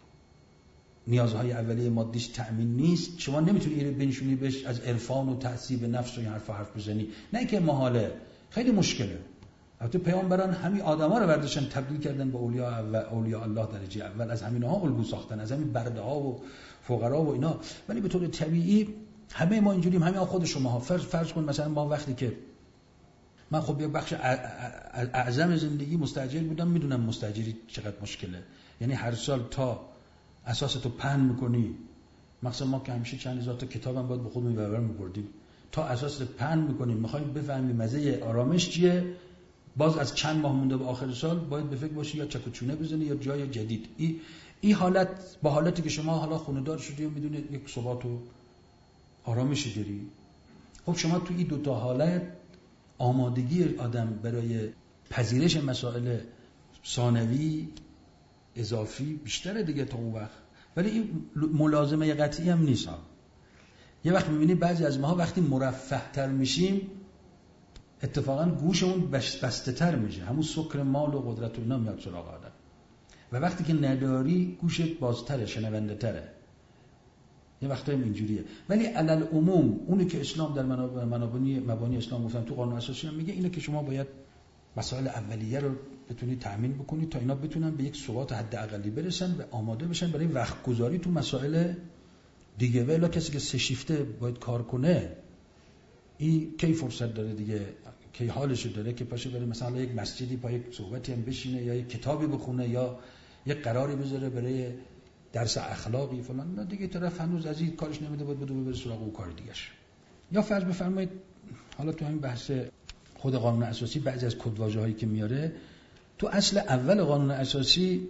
نیازهای اولیه مادیش تأمین نیست، شما نمیتونی اینو بنشونی بهش از عرفان و تعذیب نفس و این حرفا حرف بزنی. نه که محاله، خیلی مشکله. البته پیامبران همین آدما رو برداشتن تبدیل کردن به اولیاء و اولیاء الله درجه اول، از همینها الگو ساختن، از همین برده ها و فقرا و اینا. ولی به طور طبیعی همه ما اینجوریم، همه خود شما. فرض فرض کن مثلا ما وقتی که من خب یه بخش اعظم زندگی مستاجر بودم، میدونم مستاجری چقدر مشکله. یعنی هر سال تا اساستو پهن میکنی، مثلا ما که همیشه چند هزار تا کتابم باید به خودمون ببرم می‌بردیم، تا اساس پهن میکنیم، میخوایم بفهمیم مزه آرامش چیه، باز از چند ماه مونده به آخر سال باید به فکر باشی یا چک و چونه بزنی یا جای جدید. این این حالت با حالتی که شما حالا خونه دار شدی و میدونید یک ثبات و آرامشی داری. خب شما تو این دو تا حالت آمادگی آدم برای پذیرش مسائل ثانوی اضافی بیشتره دیگه تا اون وقت. ولی این ملازمه قطعی هم نیست. یه وقت میبینی بعضی از ماها وقتی مرفه تر میشیم اتفاقا گوشمون بسته تر میشه، همون سکر مال و قدرت و اینا میاد سراغ آدم، و وقتی که نداری گوشت بازتره، شنونده تره. یه وقتایی اینجوریه. ولی علل عموم اونی که اسلام در مبانی مبانی اسلام گفتن تو قانون اساسی هم میگه اینه که شما باید مسائل اولیه رو بتونی تأمین بکنی تا اینا بتونن به یک ثبات حداقلی برسن و آماده بشن برای وقت گذاری تو مسائل دیگه. ولی کسی که سه شیفته باید کار کنه، این کی فرصت داره دیگه، کی حالشو داره که پاشه بره مثلا یک مسجدی پای یک صحبتی هم بشینه یا یک کتابی بخونه یا یک قراری بذاره برای درس اخلاقی فلان. نه دیگه، طرف هنوز از این کارش نمیده، باید بده بره سراغ اون کار دیگه‌اش. یا فرض بفرمایید حالا تو همین بحث خود قانون اساسی بعضی از کدواژه‌هایی که میاره، تو اصل اول قانون اساسی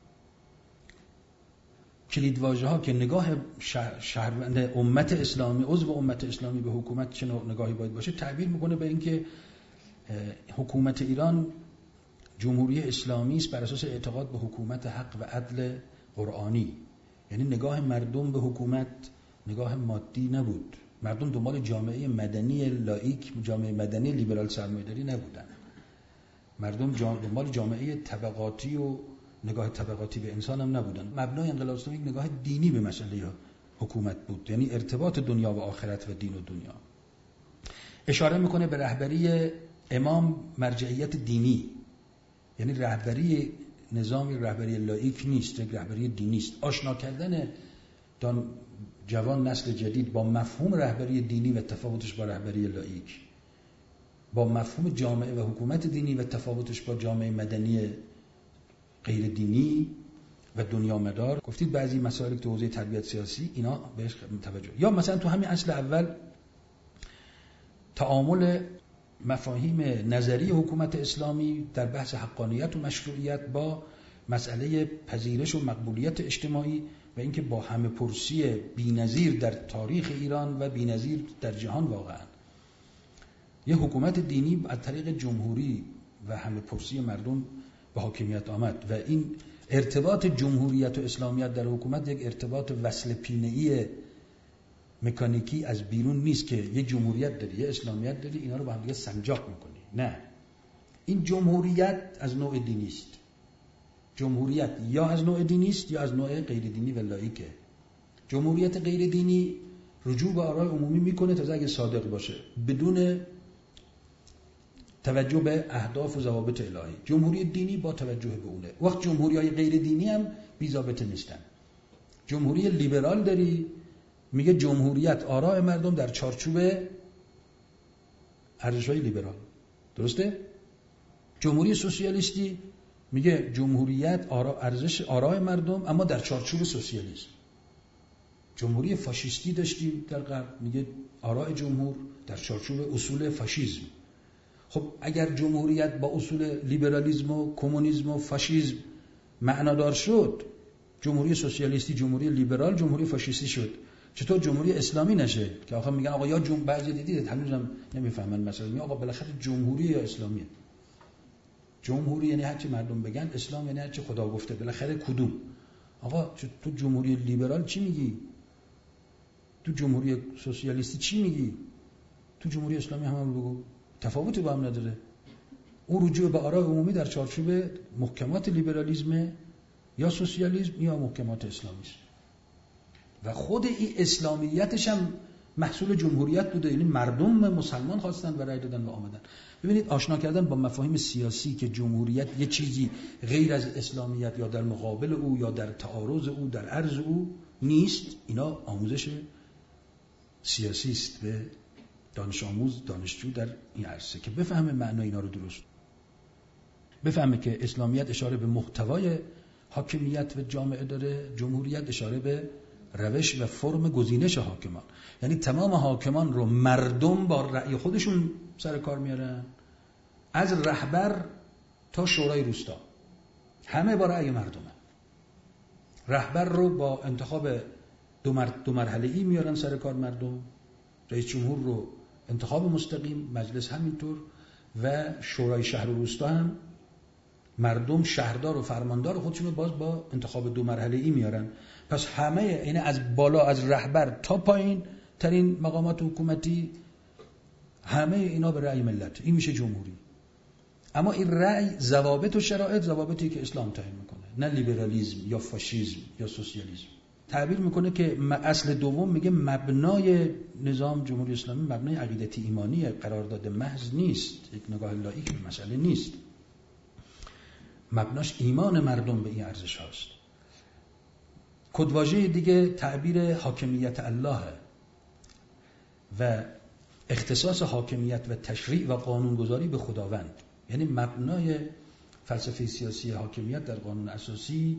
کلیدواژه‌ها که نگاه شهروند امت اسلامی، عضو امت اسلامی به حکومت چه نگاهی باید باشه، تعبیر میکنه به اینکه حکومت ایران جمهوری اسلامی است بر اساس اعتقاد به حکومت حق و عدل قرآنی. یعنی نگاه مردم به حکومت نگاه مادی نبود. مردم دنبال جامعه مدنی لاییک، جامعه مدنی لیبرال سرمایه‌داری نبودن. مردم دنبال جامعه طبقاتی و نگاه طبقاتی به انسان هم نبودن. مبنای انقلاب اسلامی نگاه دینی به مسئله حکومت بود، یعنی ارتباط دنیا و آخرت و دین و دنیا. اشاره میکنه به رهبری امام، مرجعیت دینی، یعنی رهبری نظامی رهبری لاییک نیست، یک رهبری دینی است. آشنا کردن دان جوان نسل جدید با مفهوم رهبری دینی و تفاوتش با رهبری لاییک، با مفهوم جامعه و حکومت دینی و تفاوتش با جامعه مدنی غیر دینی و دنیا مدار. گفتید بعضی مسائل تو حوزه تربیت سیاسی اینا بهش توجه. یا مثلا تو همین اصل اول تعامل مفاهیم نظری حکومت اسلامی در بحث حقانیت و مشروعیت با مسئله پذیرش و مقبولیت اجتماعی و اینکه با همه پرسی بی‌نظیر در تاریخ ایران و بی‌نظیر در جهان واقعا یه حکومت دینی از طریق جمهوری و همه پرسی مردم به حاکمیت آمد. و این ارتباط جمهوریت و اسلامیت در حکومت یک ارتباط وصل پینه‌ای مکانیکی از بیرون نیست که یه جمهوریت داری یه اسلامیت داری اینا رو با هم دیگه سنجاق میکنی. نه، این جمهوریت از نوع دینی است. جمهوریت یا از نوع دینی است یا از نوع غیر دینی و لاییکه. جمهوریت غیر دینی رجوع به آراء عمومی میکنه تا اگه صادق باشه بدون توجه به اهداف و ضوابط الهی. جمهوری دینی با توجه به اونه. وقت جمهوری‌های غیر دینی هم بی ضابطه نیستن. جمهوری لیبرال داری میگه جمهوریت آراء مردم در چارچوب ارزش‌های لیبرال. درسته؟ جمهوری سوسیالیستی میگه جمهوریت آراء ارزش آراء مردم اما در چارچوب سوسیالیسم. جمهوری فاشیستی داشتیم در غرب، میگه آراء جمهور در چارچوب اصول فاشیسم. خب اگر جمهوریت با اصول لیبرالیسم و کمونیسم و فاشیسم معنادار شد، جمهوری سوسیالیستی جمهوری لیبرال جمهوری فاشیستی شد. چطور جمهوری اسلامی نشه که آخه میگن آقا یا جمهوری، بعضی دیدید هنوزم نمیفهمن مثلا میگن آقا بالاخره جمهوری یا اسلامیه. جمهوری یعنی هر چی مردم بگن، اسلام یعنی هر چی خدا گفته، بالاخره کدوم؟ آقا تو جمهوری لیبرال چی میگی؟ تو جمهوری سوسیالیستی چی میگی؟ تو جمهوری اسلامی هم, هم بگو، تفاوتی با هم نداره. اون رجوع به آراء عمومی در چارچوب محکمات لیبرالیسم یا سوسیالیسم یا محکمات اسلامی است و خود این اسلامیتش هم محصول جمهوریت بوده، یعنی مردم مسلمان خواستن و رأی دادن و آمدن. ببینید آشنا کردن با مفاهیم سیاسی که جمهوریت یه چیزی غیر از اسلامیت یا در مقابل او یا در تعارض او در عرض او نیست، اینا آموزش سیاسی است به دانش آموز دانشجو در این عرصه که بفهمه معنای اینا رو درست، بفهمه که اسلامیت اشاره به محتوای حاکمیت و جامعه داره، جمهوریت اشاره به روش و فرم گزینش حاکمان. یعنی تمام حاکمان رو مردم با رأی خودشون سر کار میارن، از رهبر تا شورای روستا همه با رأی مردمه. رهبر رو با انتخاب دو, مر... دو مرحله‌ای میارن سر کار مردم، رئیس جمهور رو انتخاب مستقیم، مجلس همینطور، و شورای شهر و روستا هم مردم شهردار و فرماندار خودشون رو باز با انتخاب دو مرحله‌ای میارن. پس همه، یعنی از بالا از رهبر تا پایین ترین مقامات حکومتی، همه اینا به رأی ملت. این میشه جمهوری. اما این رأی ضوابط و شرایط ضوابطی که اسلام تعیین میکنه، نه لیبرالیسم یا فاشیسم یا سوسیالیسم. تعبیر میکنه که اصل دوم میگه مبنای نظام جمهوری اسلامی مبنای عقیدتی ایمانی قرارداد محض نیست، یک نگاه لاییک به مسئله نیست، مبناش ایمان مردم به این ارزش هاست. کدواژه دیگه تعبیر حاکمیت الله و اختصاص حاکمیت و تشریع و قانونگذاری به خداوند، یعنی مبنای فلسفه سیاسی حاکمیت در قانون اساسی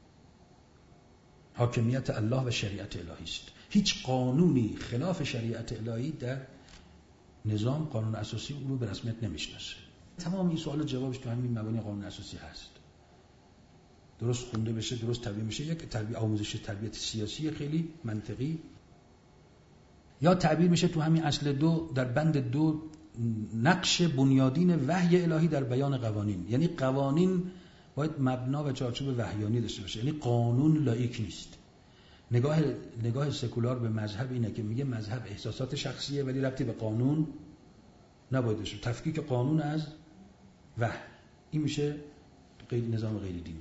حاکمیت الله و شریعت الهی است. هیچ قانونی خلاف شریعت الهی در نظام قانون اساسی اون رو به رسمیت نمیشناسه. تمام این سوال جوابش تو همین مبانی قانون اساسی هست. درست خونده بشه، درست تربیه بشه، یک تربیه آموزش تربیت سیاسی خیلی منطقی، یا تعبیر میشه تو همین اصل دو در بند دو نقش بنیادین وحی الهی در بیان قوانین. یعنی قوانین باید مبنا و چارچوب وحیانی داشته باشه، یعنی قانون لاییک نیست. نگاه نگاه سکولار به مذهب اینه که میگه مذهب احساسات شخصیه ولی ربطی به قانون نباید داشته. تفکیک قانون از وحی، این میشه غیر نظام غیر دینی.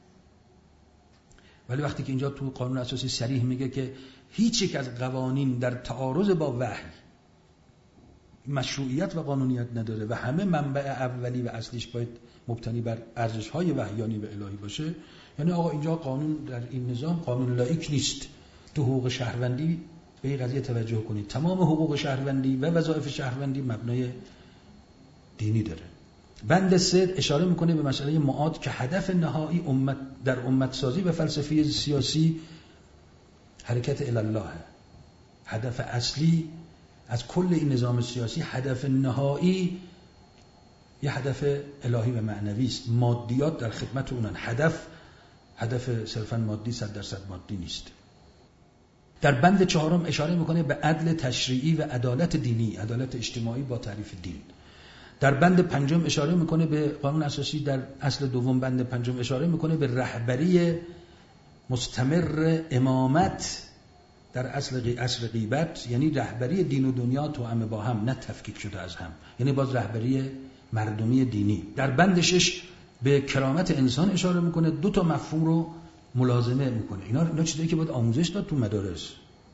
ولی وقتی که اینجا تو قانون اساسی صریح میگه که هیچ یک از قوانین در تعارض با وحی مشروعیت و قانونیت نداره و همه منبع اولی و اصلیش باید مبتنی بر ارزش‌های وحیانی و الهی باشه، یعنی آقا اینجا قانون در این نظام قانون لاییک نیست. تو حقوق شهروندی به این قضیه توجه کنید، تمام حقوق شهروندی و وظایف شهروندی مبنای دینی داره. بند سه اشاره میکنه به مسئله معاد که هدف نهایی امت در امت سازی و فلسفه سیاسی حرکت الی الله، هدف اصلی از کل این نظام سیاسی، هدف نهایی یه هدف الهی و معنوی است. مادیات در خدمت اونن. هدف هدف صرفا مادی صد درصد مادی نیست. در بند چهارم اشاره میکنه به عدل تشریعی و عدالت دینی، عدالت اجتماعی با تعریف دین. در بند پنجم اشاره میکنه به قانون اساسی. در اصل دوم بند پنجم اشاره میکنه به رهبری مستمر امامت در اصل عصر غیبت، یعنی رهبری دین و دنیا تو همه با هم، نه تفکیک شده از هم، یعنی باز رهبری مردمی دینی. در بند شش به کرامت انسان اشاره میکنه، دو تا مفهوم رو ملازمه میکنه. اینا اینا چیزایی که باید آموزش داد تو مدارس،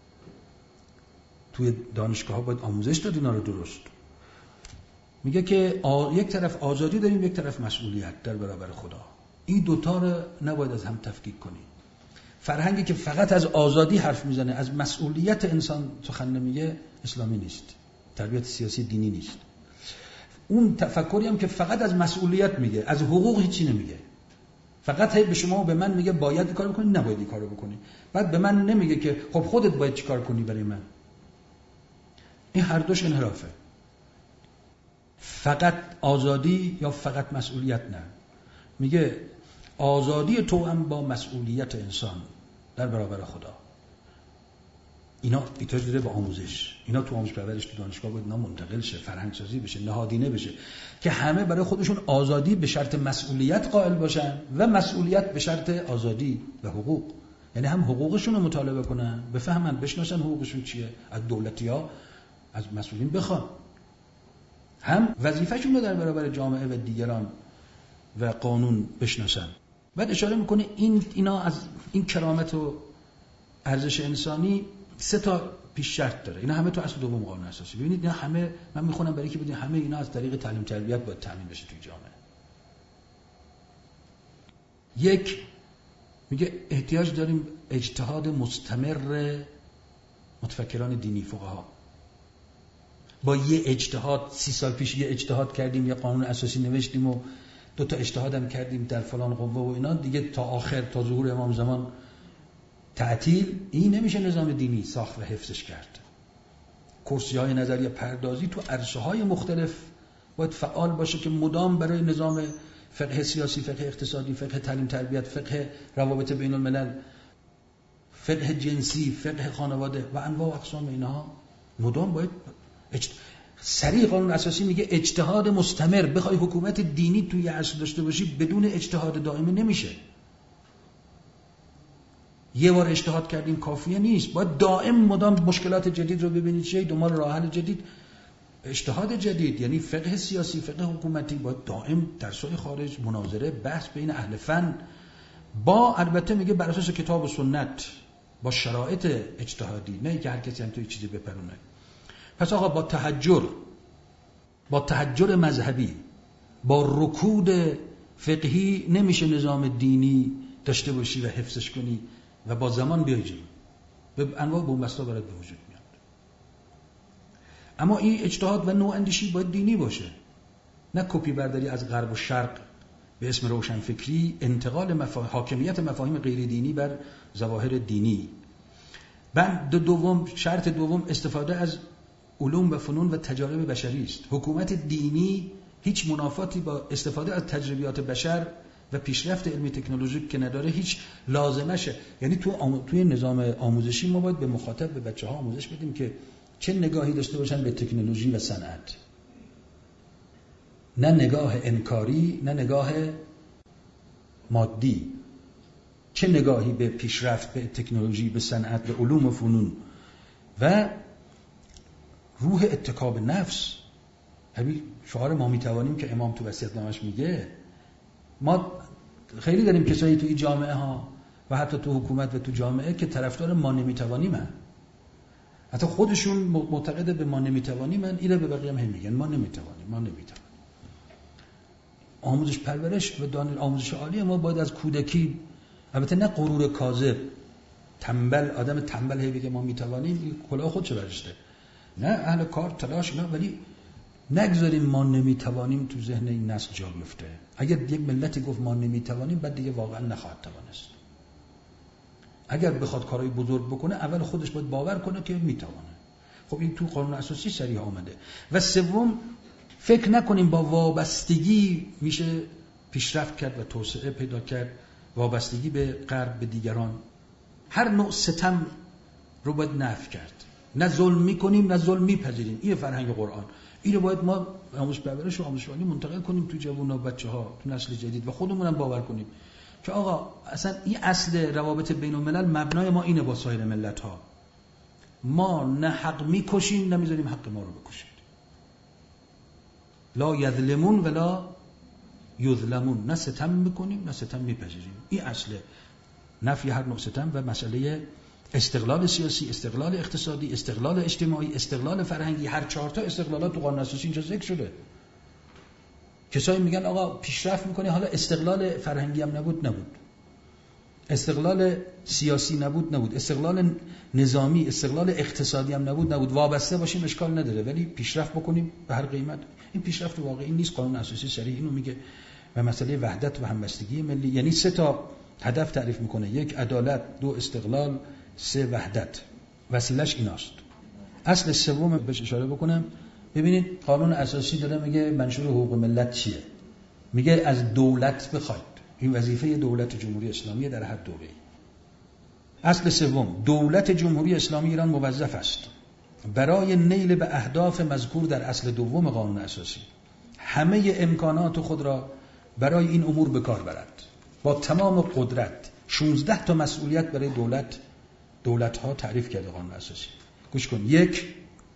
توی دانشگاه ها باید آموزش داد اینا رو درست. میگه که یک طرف آزادی داریم، یک طرف مسئولیت در برابر خدا. این دوتا رو نباید از هم تفکیک کنیم. فرهنگی که فقط از آزادی حرف میزنه، از مسئولیت انسان سخن نمیگه، اسلامی نیست، تربیت سیاسی دینی نیست. اون تفکری هم که فقط از مسئولیت میگه، از حقوق هیچی نمیگه، فقط هی به شما و به من میگه باید این کارو بکنی، نباید این کارو بکنی، بعد به من نمیگه که خب خودت باید چیکار کنی برای من. این هر دوش انحرافه. فقط آزادی یا فقط مسئولیت نه. میگه آزادی تو هم با مسئولیت انسان در برابر خدا. اینا احتیاج داره به آموزش. اینا تو آموزش پرورش تو دانشگاه باید اینا منتقل شه، فرهنگ سازی بشه، نهادینه بشه که همه برای خودشون آزادی به شرط مسئولیت قائل باشن و مسئولیت به شرط آزادی و حقوق. یعنی هم حقوقشون رو مطالبه کنن، بفهمن، بشناسن حقوقشون چیه، از دولتی‌ها، از مسئولین بخوان، هم وظیفه‌شون رو در برابر جامعه و دیگران و قانون بشناسن. بعد اشاره میکنه این اینا از این کرامت و ارزش انسانی سه تا پیش شرط داره. اینا همه تو اصل دوم قانون اساسی. ببینید اینا همه، من میخونم برای که بدونید همه اینا از طریق تعلیم تربیت باید تامین بشه توی جامعه. یک، میگه احتیاج داریم اجتهاد مستمر متفکران دینی، فقها. با یه اجتهاد سی سال پیش یه اجتهاد کردیم، یه قانون اساسی نوشتیم و دو تا اجتهادم کردیم در فلان قوه و اینا دیگه، تا آخر تا ظهور امام زمان تعطیل، این نمیشه نظام دینی ساخت و حفظش کرد. کرسی‌های نظریه پردازی تو عرصه‌های مختلف باید فعال باشه که مدام برای نظام فقه سیاسی، فقه اقتصادی، فقه تعلیم تربیت، فقه روابط بین الملل، فقه جنسی، فقه خانواده و انواع و اقسام اینها مدام باید اجت... سریع قانون اساسی میگه اجتهاد مستمر. بخوای حکومت دینی توی عصر داشته باشی بدون اجتهاد دائمی نمیشه. یه بار اجتهاد کردیم کافیه نیست، باید دائم مدام مشکلات جدید رو ببینید، چه دنبال راه حل جدید، اجتهاد جدید. یعنی فقه سیاسی، فقه حکومتی باید دائم در سوی خارج مناظره، بحث بین اهل فن، با البته میگه بر اساس کتاب و سنت، با شرایط اجتهادی، نه اینکه هر کسی هم توی چیزی بپرونه. پس آقا با تحجر، با تحجر مذهبی، با رکود فقهی نمیشه نظام دینی داشته باشی و حفظش کنی و با زمان بیای جلو. به انواع بنبستا برات به وجود میاد. اما این اجتهاد و نوع اندیشی باید دینی باشه، نه کپی برداری از غرب و شرق به اسم روشنفکری، انتقال مفاهیم، حاکمیت مفاهیم غیر دینی بر ظواهر دینی. بند دوم، شرط دوم، استفاده از علوم و فنون و تجارب بشری است. حکومت دینی هیچ منافاتی با استفاده از تجربیات بشر و پیشرفت علمی تکنولوژیک که نداره، هیچ لازمشه. یعنی تو آم... توی نظام آموزشی ما باید به مخاطب، به بچه‌ها آموزش بدیم که چه نگاهی داشته باشن به تکنولوژی و صنعت، نه نگاه انکاری، نه نگاه مادی. چه نگاهی به پیشرفت، به تکنولوژی، به صنعت، به علوم و فنون و روح اتکاب نفس. همین شعار ما میتوانیم که امام تو وصیت‌نامه‌اش میگه. ما خیلی داریم کسایی توی جامعه ها و حتی تو حکومت و تو جامعه که طرفدار ما نمیتوانیم هستند. حتی خودشون معتقد به ما نمیتوانیم، من اینو به بقیه هم میگن ما نمیتوانیم، ما نمیتوانیم. آموزش پرورش و دانش آموزش عالی ما باید از کودکی، البته نه غرور کاذب، تنبل، آدم تنبل هی بگه ما میتوانیم، کلاه خودشه برشته، نه، اهل کار تلاش اینا، ولی نگذاریم ما نمیتوانیم تو ذهن این نسل جا بیفته. اگر یک ملتی گفت ما نمیتوانیم، بعد دیگه واقعا نخواهد توانست. اگر بخواد کارهای بزرگ بکنه، اول خودش باید باور کنه که میتوانه. خب این تو قانون اساسی صریح آمده. و سوم، فکر نکنیم با وابستگی میشه پیشرفت کرد و توسعه پیدا کرد. وابستگی به غرب، به دیگران، هر نوع ستم رو باید نفی کرد. نه ظلم میکنیم، نه ظلم میپذیریم. این فرهنگ قرآن. اینو باید ما آموزش پرورش و آموزش عالی منتقل کنیم تو جوونا و بچه‌ها، تو نسل جدید، و خودمون هم باور کنیم که آقا اصلا این اصل روابط بین الملل، مبنای ما اینه با سایر ملت‌ها. ما نه حق میکشیم، نه میذاریم حق ما رو بکشید. لا یظلمون ولا یظلمون، نه ستم میکنیم نه ستم میپذیریم. این اصل نفی هر نوع ستم و مسئله استقلال سیاسی، استقلال اقتصادی، استقلال اجتماعی، استقلال فرهنگی. هر چهار تا استقلالات تو قانون اساسی اینجا ذکر شده. کسایی میگن آقا پیشرفت میکنه، حالا استقلال فرهنگی هم نبود نبود، استقلال سیاسی نبود نبود، استقلال نظامی، استقلال اقتصادی هم نبود نبود، وابسته باشیم اشکال نداره، ولی پیشرفت بکنیم به هر قیمت. این پیشرفت واقعی نیست. قانون اساسی صریح اینو میگه. و مسئله وحدت و همبستگی ملی، یعنی سه تا هدف تعریف میکنه: یک عدالت، دو استقلال، سه وحدت. وسیلش ایناست. اصل سوم بهش اشاره بکنم. ببینید قانون اساسی داره میگه منشور حقوق ملت چیه؟ میگه از دولت بخواید، این وظیفه دولت جمهوری اسلامی در هر دوره‌ای، اصل سوم، دولت جمهوری اسلامی ایران موظف است برای نیل به اهداف مذکور در اصل دوم قانون اساسی همه امکانات خود را برای این امور به کار برد با تمام قدرت. شانزده تا مسئولیت برای دولت دولت ها تعریف کرده قانون اساسی. گوش کن. یک،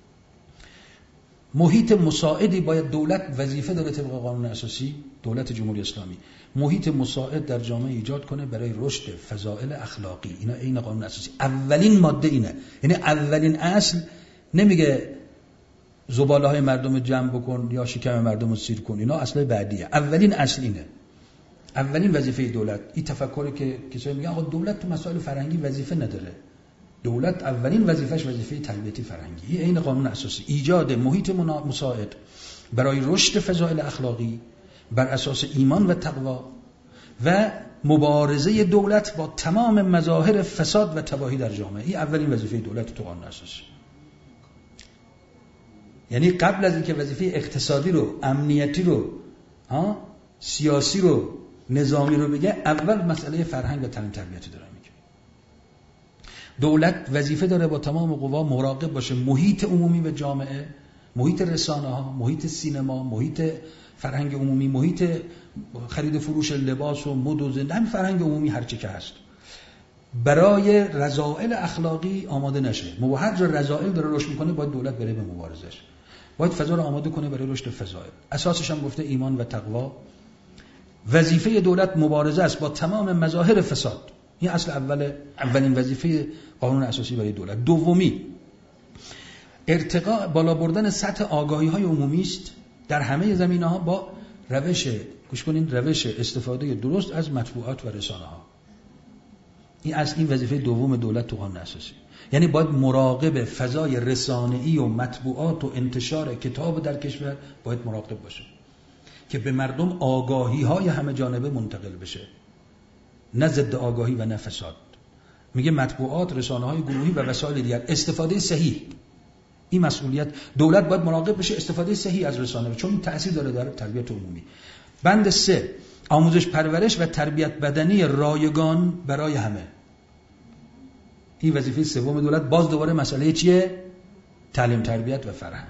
محیط مساعدی باید دولت وظیفه داره طبق قانون اساسی، دولت جمهوری اسلامی محیط مساعد در جامعه ایجاد کنه برای رشد فضائل اخلاقی. اینا عین قانون اساسی. اولین ماده اینه، یعنی اولین اصل نمیگه زباله های مردم جمع بکن یا شکم مردم رو سیر کن، اینا اصل بعدیه. اولین اصل اینه، اولین وظیفه دولت. این تفکری که کسایی میگن آقا دولت تو مسائل فرهنگی وظیفه نداره، دولت اولین وظیفش وظیفه تربیتی فرهنگی. این عین قانون اساسی، ایجاد محیط مساعد برای رشد فضائل اخلاقی بر اساس ایمان و تقوا و مبارزه دولت با تمام مظاهر فساد و تباهی در جامعه. این اولین وظیفه دولت تو قانون اساسی. یعنی قبل از اینکه وظیفه اقتصادی رو، امنیتی رو، ها، سیاسی رو، نظامی رو بگه، اول مسئله فرهنگ و تعلیم تربیتی داره میگه. دولت وظیفه داره با تمام قوا مراقب باشه محیط عمومی و جامعه، محیط رسانه ها، محیط سینما، محیط فرهنگ عمومی، محیط خرید فروش لباس و مد و زندگی، همین فرهنگ عمومی هر چی که هست، برای رذائل اخلاقی آماده نشه. هر جا رذائل داره رشد میکنه باید دولت بره به مبارزش، باید فضا رو آماده کنه برای رشد فضائل. اساسش هم گفته ایمان و تقوا. وظیفه دولت مبارزه است با تمام مظاهر فساد. این اصل اول، اولین وظیفه قانون اساسی برای دولت. دومی، ارتقاء، بالا بردن سطح آگاهی های عمومی است در همه زمینه‌ها با روش، گوش کنین، روش استفاده درست از مطبوعات و رسانه ها. این اصل، این وظیفه دوم دولت تو قانون اساسی. یعنی باید مراقب فضای رسانه‌ای و مطبوعات و انتشار کتاب در کشور، باید مراقب باشه که به مردم آگاهی های همه جانبه منتقل بشه، نه ضد آگاهی و نه فساد. میگه مطبوعات، رسانه های گروهی و وسایل دیگر، استفاده صحیح. این مسئولیت دولت باید مراقب بشه استفاده صحیح از رسانه، چون این تأثیر داره در تربیت عمومی. بند سه، آموزش پرورش و تربیت بدنی رایگان برای همه. این وظیفه سوم دولت. باز دوباره مسئله چیه؟ تعلیم تربیت و فرهنگ.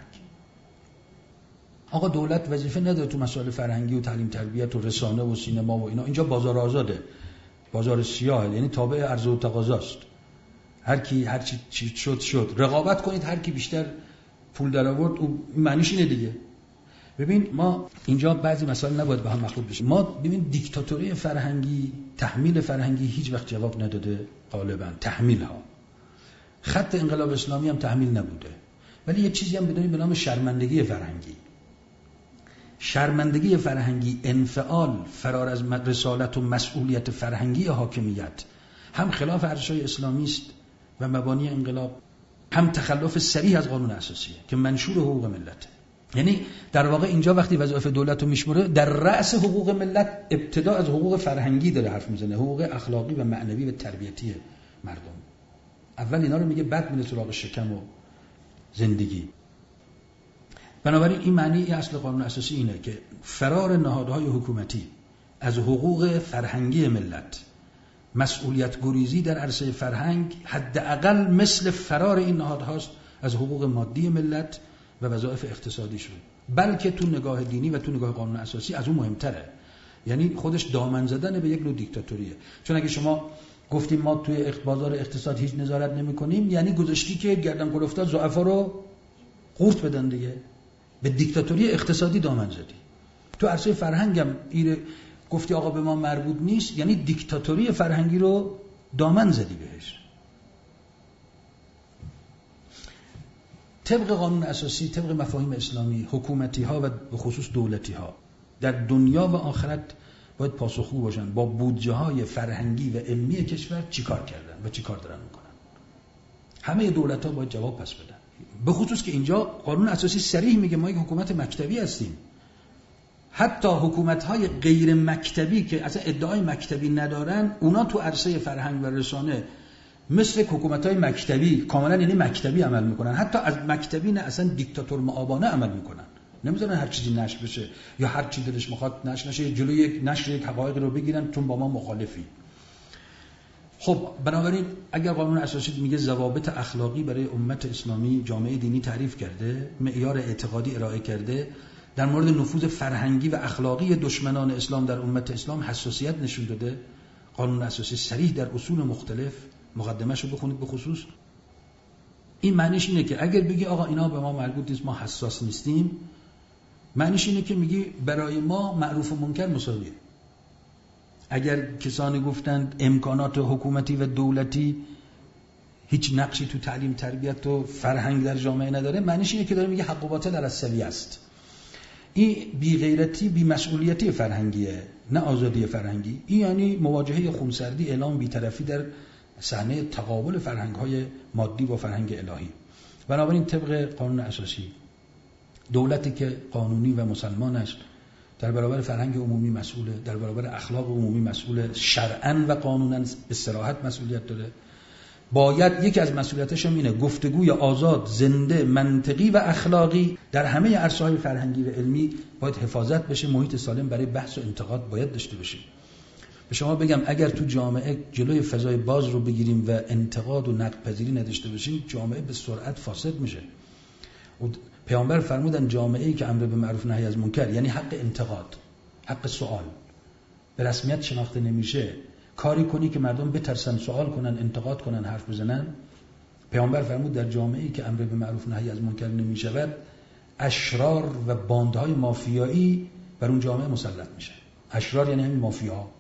آقا دولت وظیفه نداره تو مسائل فرهنگی و تعلیم تربیت و رسانه و سینما و اینا. اینجا بازار آزاده، بازار سیاه، یعنی تابع عرضه و تقاضاست. هر کی هر چی شد شد، رقابت کنید، هر کی بیشتر پول در آورد، اون معنیش اینه دیگه. ببین ما اینجا بعضی مسائل نباید به هم مخلوط بشه. ما ببین دیکتاتوری فرهنگی، تحمیل فرهنگی هیچ وقت جواب نداده غالبا. تحمیل ها، خط انقلاب اسلامی هم تحمیل نبوده، ولی یه چیزی هم بدونید به نام شرمندگی فرهنگی. شرمندگی فرهنگی، انفعال، فرار از رسالت و مسئولیت فرهنگی حاکمیت، هم خلاف ارزش‌های اسلامی است و مبانی انقلاب، هم تخلف صریح از قانون اساسیه که منشور حقوق ملت. یعنی در واقع اینجا وقتی وظایف دولت رو میشمره، در رأس حقوق ملت ابتدا از حقوق فرهنگی داره حرف میزنه، حقوق اخلاقی و معنوی و تربیتی مردم. اول اینا رو میگه، بعد میره سراغ شکم و زندگی. بنابراین این معنی، این اصل قانون اساسی اینه که فرار نهادهای حکومتی از حقوق فرهنگی ملت، مسئولیت گریزی در عرصه فرهنگ، حداقل مثل فرار این نهادهاست از حقوق مادی ملت و وظایف اقتصادی شد، بلکه تو نگاه دینی و تو نگاه قانون اساسی از اون مهمتره. یعنی خودش دامن زدن به یک نوع دیکتاتوریه. چون اگه شما گفتیم ما توی بازار اقتصاد هیچ نظارت نمی‌کنیم، یعنی گذاشتی که گردن کلفت‌ها ضعفا رو قورت بدن دیگه. به دیکتاتوری اقتصادی دامن زدی. تو عرصه فرهنگ هم ایره گفتی آقا به ما مربوط نیست، یعنی دیکتاتوری فرهنگی رو دامن زدی بهش. طبق قانون اساسی، طبق مفاهیم اسلامی، حکومتی ها و به خصوص دولتی ها در دنیا و آخرت باید پاسخگو باشن با بودجه های فرهنگی و علمی کشور چی کار کردن و چی کار دارن میکنن. همه دولت ها باید جواب پس بدن، به خصوص که اینجا قانون اساسی صریح میگه ما یک حکومت مکتبی هستیم. حتی حکومت‌های غیر مکتبی که اصلا ادعای مکتبی ندارن، اونا تو عرصه فرهنگ و رسانه مثل حکومت‌های مکتبی کاملا یعنی مکتبی عمل میکنن. حتی از مکتبی نه، اصلا دیکتاتور معابانه عمل میکنن. نمیذارن هر چیزی نشر بشه یا هر چی دلش میخواد نشر نشه، جلوی یک نشر یک حقایق رو بگیرن چون با ما مخالفی. خب بنابراین اگر قانون اساسی میگه ضوابط اخلاقی برای امت اسلامی جامعه دینی تعریف کرده، معیار اعتقادی ارائه کرده، در مورد نفوذ فرهنگی و اخلاقی دشمنان اسلام در امت اسلام حساسیت نشون داده، قانون اساسی صریح در اصول مختلف، مقدمه‌شو بخونید به خصوص. این معنیش اینه که اگر بگی آقا اینا به ما مربوط نیست، ما حساس نیستیم، معنیش اینه که میگی برای ما معروف و منکر مساویه. اگر کسانی گفتند امکانات حکومتی و دولتی هیچ نقشی تو تعلیم تربیت و فرهنگ در جامعه نداره، معنیش اینه که داره میگه حق و باطل علی السویه است. این بی غیرتی، بی مسئولیتی فرهنگیه، نه آزادی فرهنگی. این یعنی مواجهه خونسردی، اعلام بی‌طرفی در صحنه تقابل فرهنگ‌های مادی با فرهنگ الهی. بنابراین طبق قانون اساسی دولتی که قانونی و مسلمان است در برابر فرهنگ عمومی مسئوله، در برابر اخلاق عمومی مسئوله، شرعاً و قانوناً به صراحت مسئولیت داره. باید یکی از مسئولیتش هم اینه گفتگوی آزاد، زنده، منطقی و اخلاقی در همه عرصه‌های فرهنگی و علمی باید حفاظت بشه. محیط سالم برای بحث و انتقاد باید داشته باشیم. به شما بگم اگر تو جامعه جلوی فضای باز رو بگیریم و انتقاد و نقد پذیری نداشته باشیم، جامعه به سرعت فاسد میشه. پیامبر فرمودن جامعه‌ای که امر به معروف نهی از منکر، یعنی حق انتقاد، حق سوال به رسمیت شناخته نمیشه، کاری کنی که مردم بترسن سوال کنن، انتقاد کنن، حرف بزنن. پیامبر فرمود در جامعه‌ای که امر به معروف نهی از منکر نمیشود، اشرار و باندهای مافیایی بر اون جامعه مسلط میشن. اشرار یعنی همین مافیاها.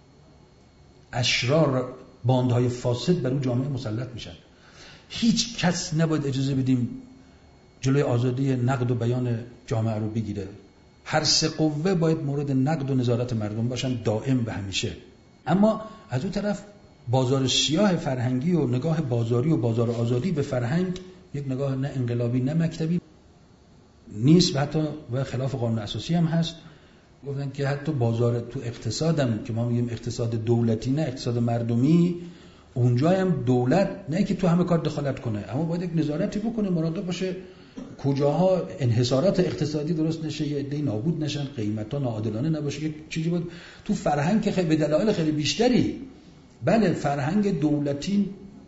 اشرار، باندهای فاسد بر اون جامعه مسلط میشن. هیچ کس نباید اجازه بدیم جلوی آزادی نقد و بیان جامعه رو بگیره. هر سه قوه باید مورد نقد و نظارت مردم باشن، دائم به همیشه. اما از اون طرف بازار سیاه فرهنگی و نگاه بازاری و بازار آزادی به فرهنگ یک نگاه نه انقلابی نه مکتبی نیست و حتی و خلاف قانون اساسی هم هست. گفتن که حتی بازار تو اقتصادم که ما میگیم اقتصاد دولتی نه اقتصاد مردمی، اونجا هم دولت نه که تو همه کار دخالت کنه، اما باید یک نظارتی بکنه، مراقب باشه کجاها انحصارات اقتصادی درست نشه، یه عده‌ای نابود نشن، قیمتا ناعادلانه نباشه. یک چیزی بود تو فرهنگ که خیلی به دلایل خیلی بیشتری، بله فرهنگ دولتی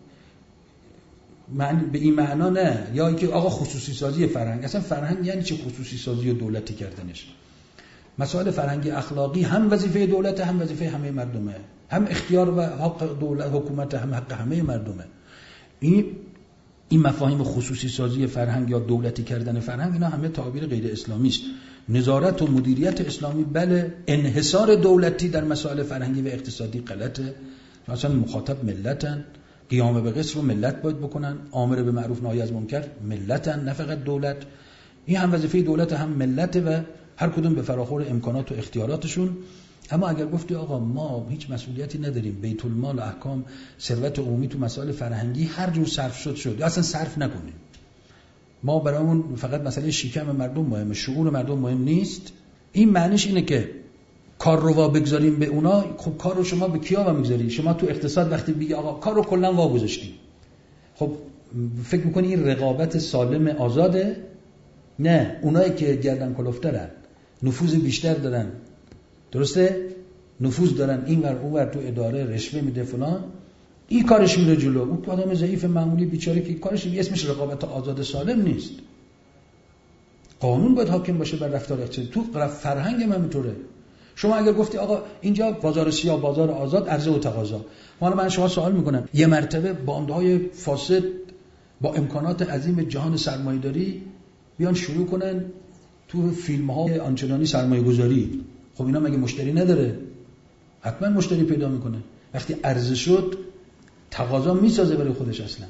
معنی به این معنا نه، یا اینکه آقا خصوصی سازی فرهنگ. اصلا فرهنگ یعنی چه خصوصی سازی و دولتی کردنش؟ مسائل فرهنگی اخلاقی هم وظیفه دولت، هم وظیفه همه مردمه، هم اختیار و حق دولت حکومت، هم حق همه مردمه. این این مفاهیم خصوصی سازی فرهنگ یا دولتی کردن فرهنگ، اینا همه تعابیر غیر اسلامی است. نظارت و مدیریت اسلامی بله، انحصار دولتی در مسائل فرهنگی و اقتصادی غلطه. مثلا مخاطب ملتن، قیام به قسط رو ملت باید بکنن، امر به معروف نهی از منکر ملتن نه فقط دولت. این هم وظیفه دولت هم ملت و هر کدوم به فراخور امکانات و اختیاراتشون. اما اگر گفتی آقا ما هیچ مسئولیتی نداریم، بیت المال، احکام، ثروت عمومی تو مسائل فرهنگی هر جور صرف شد شد، اصلا صرف نکنیم، ما برامون فقط مسئله شکم مردم مهمه، شعور مردم مهم نیست، این معنیش اینه که کار رو وا بگذاریم به اونا. خب کار رو شما به کیا وا میگذاری؟ شما تو اقتصاد وقتی بگی آقا کار رو کلا وا گذاشتیم، خب فکر میکنی این رقابت سالم آزاده؟ نه، اونایی که گردن کلفترن، نفوذ بیشتر دارن، درسته؟ نفوذ دارن این ور اون ور، تو اداره رشوه میده فلان، این کارش میره جلو. اون آدم ضعیف معمولی بیچاره که کارش اسمش رقابت آزاد سالم نیست. قانون باید حاکم باشه بر رفتار اقتصادی. تو فرهنگ من اینطوره. شما اگر گفتی آقا اینجا بازار سیاه، بازار آزاد، عرضه و تقاضا، حالا من شما سوال میکنم، یه مرتبه باندهای فاسد با امکانات عظیم جهان سرمایه‌داری بیان شروع کنن تو فیلم‌ها آنچنانی سرمایه‌گذاری، خب اینا مگه مشتری نداره؟ حتما مشتری پیدا میکنه. وقتی عرضه شد تقاضا میسازه برای خودش اصلا.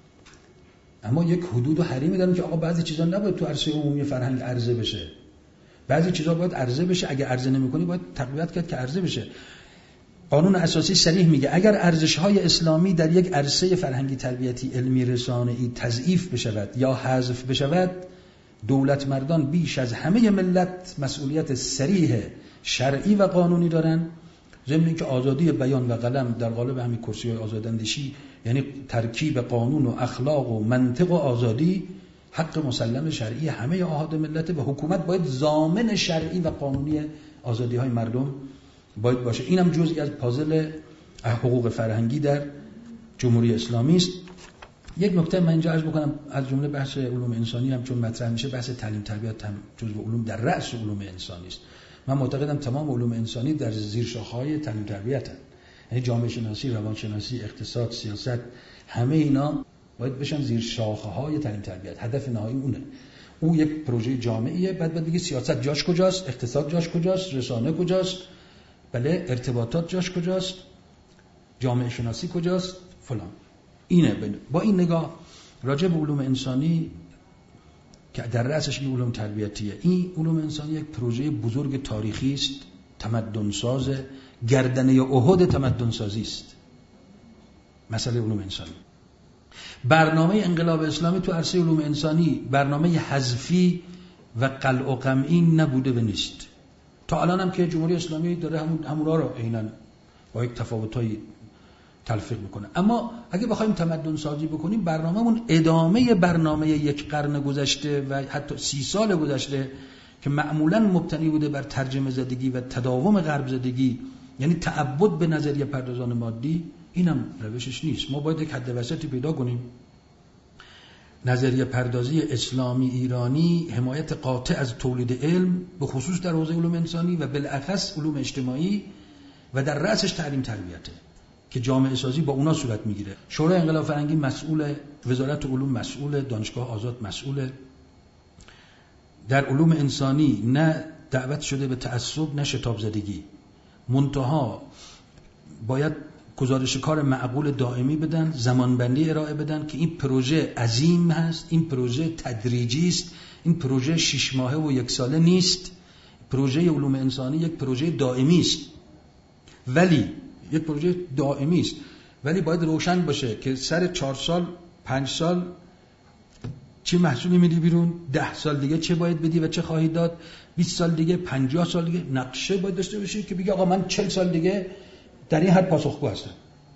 اما یک حدود و حریمی دارن که آقا بعضی چیزا نباید تو عرصه عمومی فرهنگ عرضه بشه، بعضی چیزا باید عرضه بشه، اگه عرضه نمی‌کنی باید تقویت کرد که عرضه بشه. قانون اساسی صریح میگه اگر ارزش‌های اسلامی در یک عرصه فرهنگی تربیتی علمی رسانه‌ای تضعیف بشود یا حذف بشود، دولت مردان بیش از همه ملت مسئولیت صریح شرعی و قانونی دارن، ضمن اینکه آزادی بیان و قلم در قالب همین کرسی‌های آزاداندیشی، یعنی ترکیب قانون و اخلاق و منطق و آزادی، حق مسلم شرعی همه احاد ملت و حکومت باید ضامن شرعی و قانونی آزادی‌های مردم باید باشه. اینم جزئی از پازل حقوق فرهنگی در جمهوری اسلامی است. یک نکته من اینجا عرض بکنم، از جمله بحث علوم انسانی هم چون مطرح میشه، بحث تعلیم تربیت هم جزو علوم در رأس علوم انسانی است. من معتقدم تمام علوم انسانی در زیر شاخه‌های تعلیم تربیت هستند. یعنی جامعه شناسی، روانشناسی، اقتصاد، سیاست، همه اینا باید بشن زیر شاخه‌های تعلیم تربیت. هدف نهایی اونه. اون یک پروژه جامعیه. بعد بعد دیگه سیاست جاش کجاست، اقتصاد جاش کجاست، رسانه کجاست، بله ارتباطات جاش کجاست، جامعه شناسی کجاست، فلان. اینه. با این نگاه راجع به علوم انسانی که در رأسش این علوم تربیتیه، این علوم انسانی یک پروژه بزرگ تاریخی است، تمدن ساز، گردنه احد تمدن سازی است. مسئله علوم انسانی، برنامه انقلاب اسلامی تو عرصه علوم انسانی برنامه حذفی و قلع و قمعی نبوده و نیست. تا الان هم که جمهوری اسلامی داره همون همونا رو عیناً با یک تفاوت‌های تلفیق میکنه. اما اگه بخوایم تمدن سازی بکنیم، برنامه‌مون ادامه برنامه یک قرن گذشته و حتی سی سال گذشته که معمولاً مبتنی بوده بر ترجمه زدگی و تداوم غرب زدگی، یعنی تعبد به نظریه پردازان مادی، اینم روشش نیست. ما باید یک حد وسطی پیدا کنیم. نظریه پردازی اسلامی ایرانی حمایت قاطع از تولید علم، به خصوص در حوزه علوم انسانی و بالاخص علوم اجتماعی، و در رأسش تعلیم تربیته که جامعه سازی با اونا صورت میگیره. شورای انقلاب فرهنگی مسئول، وزارت علوم مسئول، دانشگاه آزاد مسئول. در علوم انسانی نه دعوت شده به تعصب نه شتاب زدگی، منتها باید گزارش کار معقول دائمی بدن، زمانبندی ارائه بدن که این پروژه عظیم هست، این پروژه تدریجی است، این پروژه شش ماهه و یک ساله نیست. پروژه علوم انسانی یک پروژه دائمی است، ولی یک پروژه دائمی است ولی باید روشن باشه که سر چهار سال، پنج سال چه محصولی میدی بیرون، ده سال دیگه چه باید بدی و چه خواهی داد، بیست سال دیگه، پنجاه سال دیگه. نقشه باید داشته باشی که بگی آقا من چهل سال دیگه در این حد پاسخگو هستم،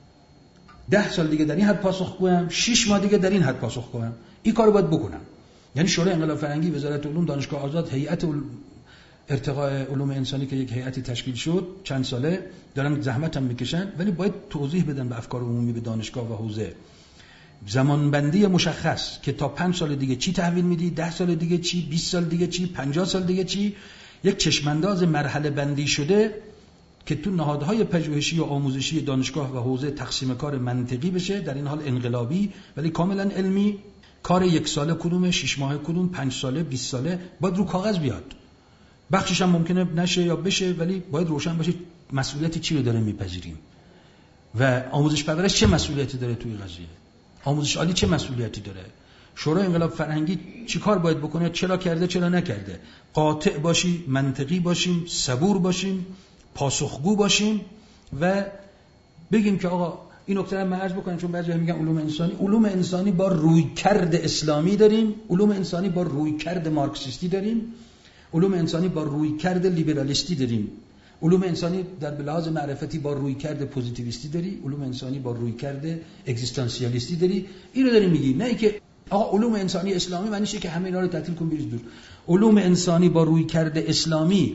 ده سال دیگه در این حد پاسخگوام، شش ماه دیگه در این حد پاسخگوام. این کارو باید بکنم. یعنی شورای انقلاب فرهنگی، وزارت علوم، دانشگاه آزاد، هیئت ارتقاء علوم انسانی که یک هیئتی تشکیل شد چند ساله دارن زحمت هم میکشن، ولی باید توضیح بدن به افکار عمومی، به دانشگاه و حوزه، زمانبندی مشخص که تا پنج سال دیگه چی تحویل میدی، ده سال دیگه چی، بیست سال دیگه چی، پنجاه سال دیگه چی. یک چشمانداز مرحله بندی شده که تو نهادهای پژوهشی و آموزشی دانشگاه و حوزه تقسیم کار منطقی بشه، در این حال انقلابی ولی کاملا علمی. کار یک ساله کدومه، شش ماهه کدوم، پنج ساله، بیست ساله باید رو کاغذ بیاد. بخشش هم ممکنه نشه یا بشه، ولی باید روشن باشه مسئولیتی چی رو داره میپذیریم و آموزش پرورش چه مسئولیتی داره توی قضیه، آموزش عالی چه مسئولیتی داره، شورای انقلاب فرهنگی چی کار باید بکنه، چرا کرده چرا نکرده. قاطع باشیم، منطقی باشیم، صبور باشیم، پاسخگو باشیم و بگیم که آقا این نکته رو من عرض بکنم، چون بعضی میگن علوم انسانی، علوم انسانی با رویکرد اسلامی داریم، علوم انسانی با رویکرد مارکسیستی داریم، علوم انسانی با رویکرد لیبرالیستی داریم، علوم انسانی در لحاظ معرفتی با رویکرد پوزیتیویستی داری، علوم انسانی با رویکرد اگزیستانسیالیستی داری. اینو داریم میگی، نه اینکه آقا علوم انسانی اسلامی معنیشه که همه اینا رو تعطیل کن بریز دور. علوم انسانی با رویکرد اسلامی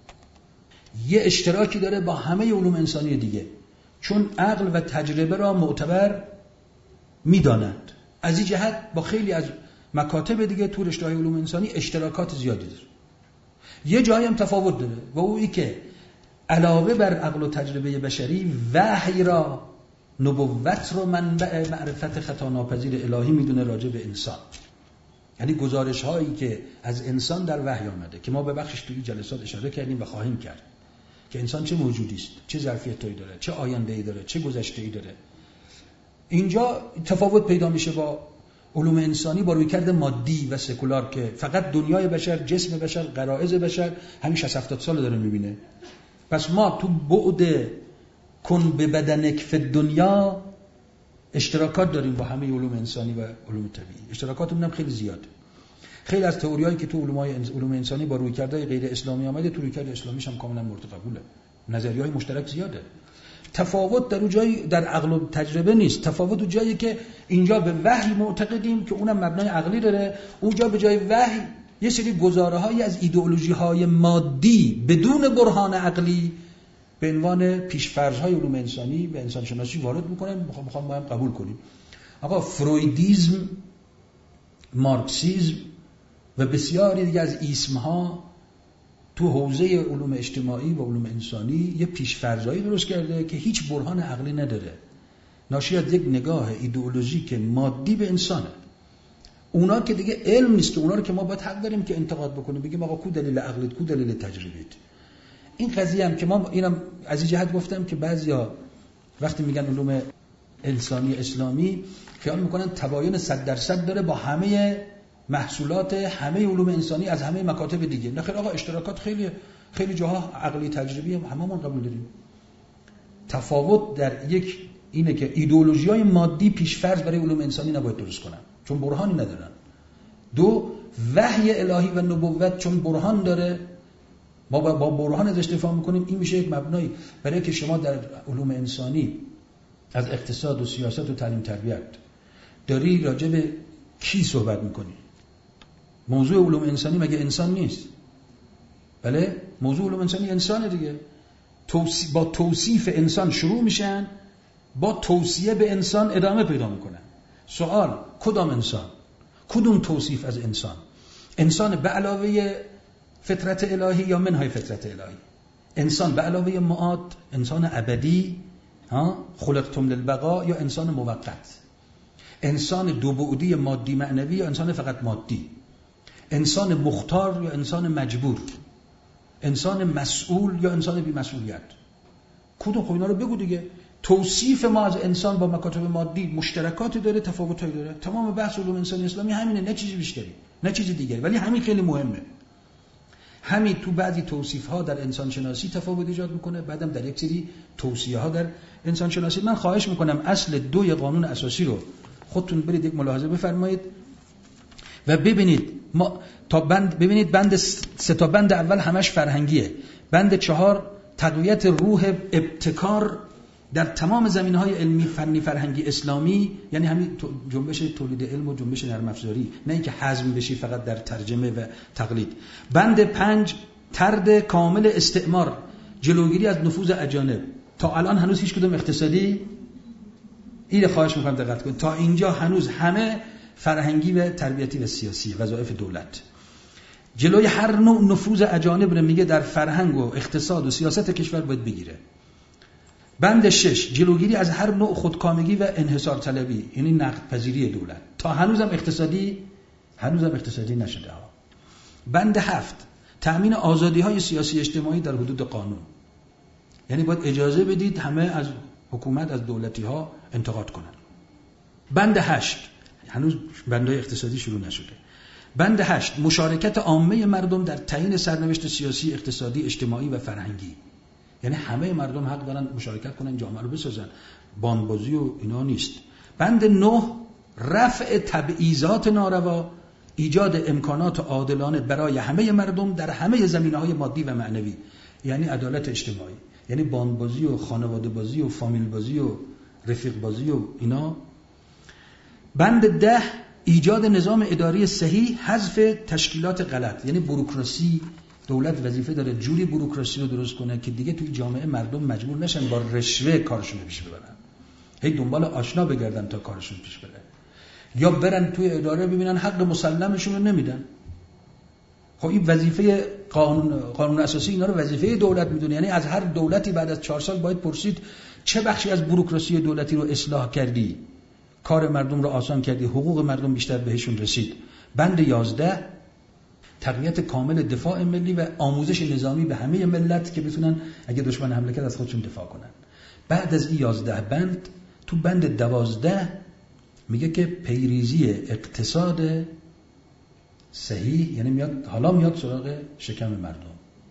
یه اشتراکی داره با همه علوم انسانی دیگه، چون عقل و تجربه را معتبر میدانند. از این جهت با خیلی از مکاتب دیگه تو رشته علوم انسانی اشتراکات زیادی داره. یه جایی هم تفاوت داره و او ای که علاوه بر عقل و تجربه بشری، وحی را، نبوت رو منبع معرفت خطا ناپذیر الهی میدونه راجع به انسان. یعنی گزارش هایی که از انسان در وحی آمده که ما به بخشش توی جلسات اشاره کردیم و خواهیم کرد که انسان چه موجودی است، چه ظرفیتایی داره، چه آینده‌ای داره، چه گذشته‌ای داره. اینجا تفاوت پیدا میشه با علوم انسانی با رویکرد مادی و سکولار که فقط دنیای بشر، جسم بشر، غرایز بشر همین شصت هفتاد سال داره میبینه. پس ما تو بعد کن به بدنک فی دنیا اشتراکات داریم با همه علوم انسانی و علوم طبیعی. اشتراکاتمون هم خیلی زیاده. خیلی از تئوریایی که تو علومای علوم انسانی با رویکردهای غیر اسلامی آمده، تو رویکرد اسلامیش هم کاملا مورد قبوله. نظریه‌های مشترک زیاده. تفاوت در اون جایی در عقل و تجربه نیست، تفاوت اون جایی که اینجا به وحی معتقدیم که اونم مبنای عقلی داره، اونجا به جای وحی یه سری گزاره‌هایی از ایدئولوژی‌های مادی بدون برهان عقلی به عنوان پیش‌فرض‌های علوم انسانی و انسان شناسی وارد میکنن، میخوام میخوام ما هم قبول کنیم. آقا فرویدیسم، مارکسیسم و بسیاری دیگه از ایسم‌ها تو حوزه علوم اجتماعی و علوم انسانی یه پیش‌فرض‌هایی درست کرده که هیچ برهان عقلی نداره، ناشی از یک نگاه ایدئولوژیک مادی به انسانه. اونا که دیگه علم نیست، که اونا رو که ما باید حق داریم که انتقاد بکنیم، بگیم آقا کو دلیل عقلیت، کو دلیل تجربیت. این قضیه هم که ما اینم از این جهت گفتم که بعضیا وقتی میگن علوم انسانی اسلامی خیال میکنن تباین صد درصد داره با همه محصولات همه علوم انسانی از همه مکاتب دیگه. نه خیر آقا، اشتراکات خیلی خیلی جاها عقلی تجربی هم هممون قبول داریم. تفاوت در یک اینه که ایدئولوژی‌های مادی پیش‌فرض برای علوم انسانی نباید درست کنن چون برهانی ندارن. دو، وحی الهی و نبوت چون برهان داره، ما با برهان ازش دفاع میکنیم. این میشه یک مبنایی برای که شما در علوم انسانی از اقتصاد و سیاست و تعلیم تربیت داری راجع به کی صحبت میکنی؟ موضوع علوم انسانی مگه انسان نیست؟ بله، موضوع علوم انسانی انسانه دیگه. توصی... با توصیف انسان شروع میشن، با توصیه به انسان ادامه پیدا میکنن. سوال، کدام انسان؟ کدوم توصیف از انسان؟ انسان به علاوه فطرت الهی یا منهای فطرت الهی؟ انسان به علاوه معاد، انسان ابدی، ها خلقتم للبقاء، یا انسان موقت؟ انسان دو بعدی مادی معنوی یا انسان فقط مادی؟ انسان مختار یا انسان مجبور؟ انسان مسئول یا انسان بی مسئولیت؟ کدوم؟ خب اینا رو بگو دیگه. توصیف ما از انسان با مکاتب مادی مشترکاتی داره، تفاوتایی داره. تمام بحث علوم انسانی اسلامی همینه، نه چیزی بیشتری، نه چیزی دیگری. ولی همین خیلی مهمه. همین تو بعضی توصیف ها در انسان شناسی تفاوت ایجاد میکنه، بعدم در یک سری توصیه ها در انسان شناسی. من خواهش میکنم اصل دوی قانون اساسی رو خودتون برید یک ملاحظه بفرمایید و ببینید. ما تا بند ببینید، بند سه تا بند اول همش فرهنگیه. بند چهار تقویت روح ابتکار در تمام زمینه‌های علمی، فنی، فرهنگی اسلامی، یعنی همین جنبش تولید علم و جنبش نرم افزاری، نه اینکه حزم بشی فقط در ترجمه و تقلید. بند پنج طرد کامل استعمار، جلوگیری از نفوذ اجانب. تا الان هنوز هیچ کدوم اقتصادی، این خواهش می‌کنم دقت کنید، تا اینجا هنوز همه فرهنگی و تربیتی و سیاسی، وظایف دولت. جلوی هر نوع نفوذ اجانب رو میگه در فرهنگ و اقتصاد و سیاست کشور باید بگیره. بند شش جلوگیری از هر نوع خودکامگی و انحصار طلبی، یعنی نقد پذیری دولت. تا هنوزم اقتصادی هنوزم اقتصادی نشده ها. بند هفت تأمین آزادی‌های سیاسی اجتماعی در حدود قانون، یعنی باید اجازه بدید همه از حکومت، از دولتی‌ها انتقاد کنن. بند هشت هنوز بندهای اقتصادی شروع نشده. بند هشت مشارکت عامه مردم در تعیین سرنوشت سیاسی، اقتصادی، اجتماعی و فرهنگی، یعنی همه مردم حق دارن مشارکت کنن، جامعه رو بسازن، باندبازی و اینا نیست. بند نه رفع تبعیضات ناروا، ایجاد امکانات عادلانه برای همه مردم در همه زمینه‌های مادی و معنوی، یعنی عدالت اجتماعی، یعنی باندبازی و خانواده بازی و فامیل بازی و رفیق بازی و اینا. بند ده ایجاد نظام اداری صحیح، حذف تشکیلات غلط، یعنی بوروکراسی. دولت وظیفه داره جوری بوروکراسی رو درست کنه که دیگه توی جامعه مردم مجبور نشن با رشوه کارشون پیش ببرن، هی دنبال آشنا بگردن تا کارشون پیش بره، یا برن توی اداره ببینن حق مسلمشون رو نمیدن. خب این وظیفه قانون قانون اساسی اینا رو وظیفه دولت میدونه. یعنی از هر دولتی بعد از چهار سال باید پرسید چه بخشی از بوروکراسی دولتی رو اصلاح کردی، کار مردم رو آسان کردی، حقوق مردم بیشتر بهشون رسید. بند یازده تقویت کامل دفاع ملی و آموزش نظامی به همه ملت که بتونن اگه دشمن حمله کرد از خودشون دفاع کنن. بعد از این یازده بند تو بند دوازده میگه که پیریزی اقتصاد صحیح، یعنی میاد حالا میاد سراغ شکم مردم.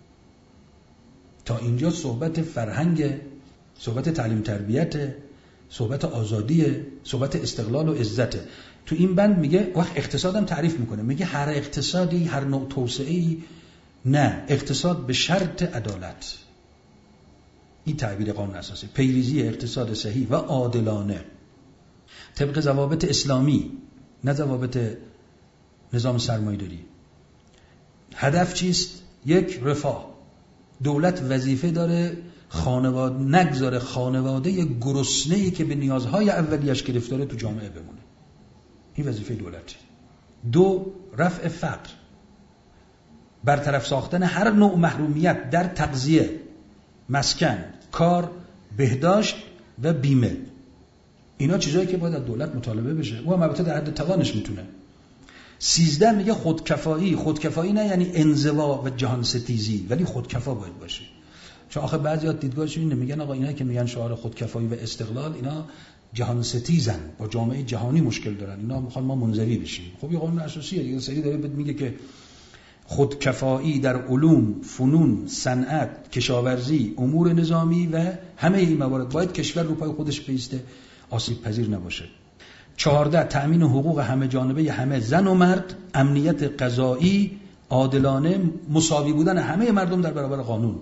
تا اینجا صحبت فرهنگ، صحبت تعلیم تربیت، صحبت آزادی، صحبت استقلال و عزت. تو این بند میگه وقت اقتصادم تعریف میکنه، میگه هر اقتصادی، هر نوع توسعه‌ای نه، اقتصاد به شرط عدالت. این تعبیر قانون اساسی، پیریزی اقتصاد صحیح و عادلانه طبق ضوابط اسلامی، نه ضوابط نظام سرمایه‌داری. هدف چیست؟ یک، رفاه. دولت وظیفه داره خانواده نگذاره خانواده گرسنه‌ای که به نیازهای اولیش گرفتاره تو جامعه بمونه. این وظیفه دولته. دو، رفع فقر، برطرف ساختن هر نوع محرومیت در تغذیه، مسکن، کار، بهداشت و بیمه. اینا چیزایی که باید از دولت مطالبه بشه. او هم البته در حد توانش میتونه. سیزده میگه خودکفایی. خودکفایی نه یعنی انزوا و جهان ستیزی، ولی خودکفا باید باشه. چون آخه بعضیا دیدگاهشون اینه، میگن آقا اینا که میگن شعار خودکفایی و استقلال، اینا جهان ستیزن، با جامعه جهانی مشکل دارن، اینا میخوان ما منزوی بشیم. خب این قانون اساسیه دیگه. سری داره میگه که خودکفایی در علوم، فنون، صنعت، کشاورزی، امور نظامی و همه این موارد باید کشور رو پای خودش بایسته، آسیب پذیر نباشه. چهارده، تأمین حقوق همه جانبه همه زن و مرد، امنیت غذایی، عادلانه، مساوی بودن همه مردم در برابر قانون.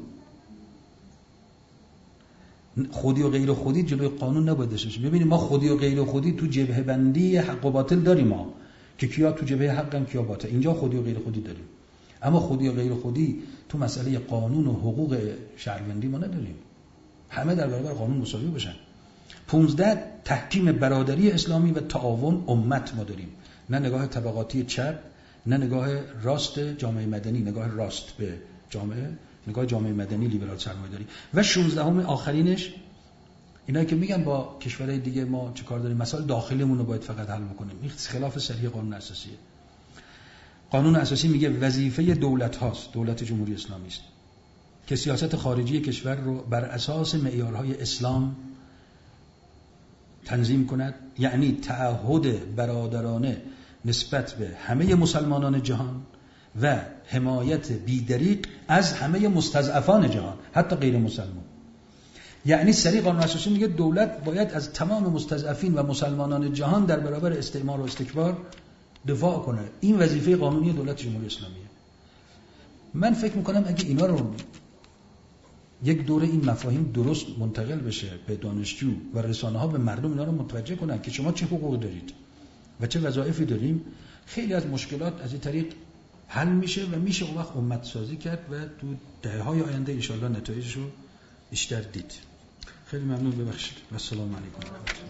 خودی و غیر خودی جلوی قانون نباید داشته باشه. ببینید ما خودی و غیر خودی تو جبهه بندی حق و باطل داریم، ما که کیا تو جبهه حقن کیا باطل، اینجا خودی و غیر خودی داریم. اما خودی و غیر خودی تو مسئله قانون و حقوق شهروندی ما نداریم. همه در برابر قانون مساوی باشن. پانزده، تحکیم برادری اسلامی و تعاون امت ما داریم. نه نگاه طبقاتی چپ، نه نگاه راست جامعه مدنی، نگاه راست به جامعه، نگاه جامعه مدنی لیبرال سرمایه‌داری. و شانزدهم آخرینش اینا که میگن با کشورهای دیگه ما چه کار داریم، مسائل داخلیمون رو باید فقط حل بکنیم. این خلاف صریح قانون اساسیه. قانون اساسی میگه وظیفه دولت هاست، دولت جمهوری اسلامی است که سیاست خارجی کشور رو بر اساس معیارهای اسلام تنظیم کند، یعنی تعهد برادرانه نسبت به همه مسلمانان جهان و حمایت بی‌دریغ از همه مستضعفان جهان، حتی غیر مسلمان. یعنی صریح قانون اساسی میگه دولت باید از تمام مستضعفین و مسلمانان جهان در برابر استعمار و استکبار دفاع کنه. این وظیفه قانونی دولت جمهوری اسلامیه. من فکر میکنم اگه اینا رو یک دوره این مفاهیم درست منتقل بشه به دانشجو و رسانه ها، به مردم اینا رو متوجه کنن که شما چه حقوقی دارید و چه وظایفی داریم، خیلی از مشکلات از این طریق حل میشه و میشه اون وقت امت سازی کرد و تو دهه‌های آینده ان شاء الله نتایجش رو بیشتر دید. خیلی ممنون، ببخشید و السلام علیکم.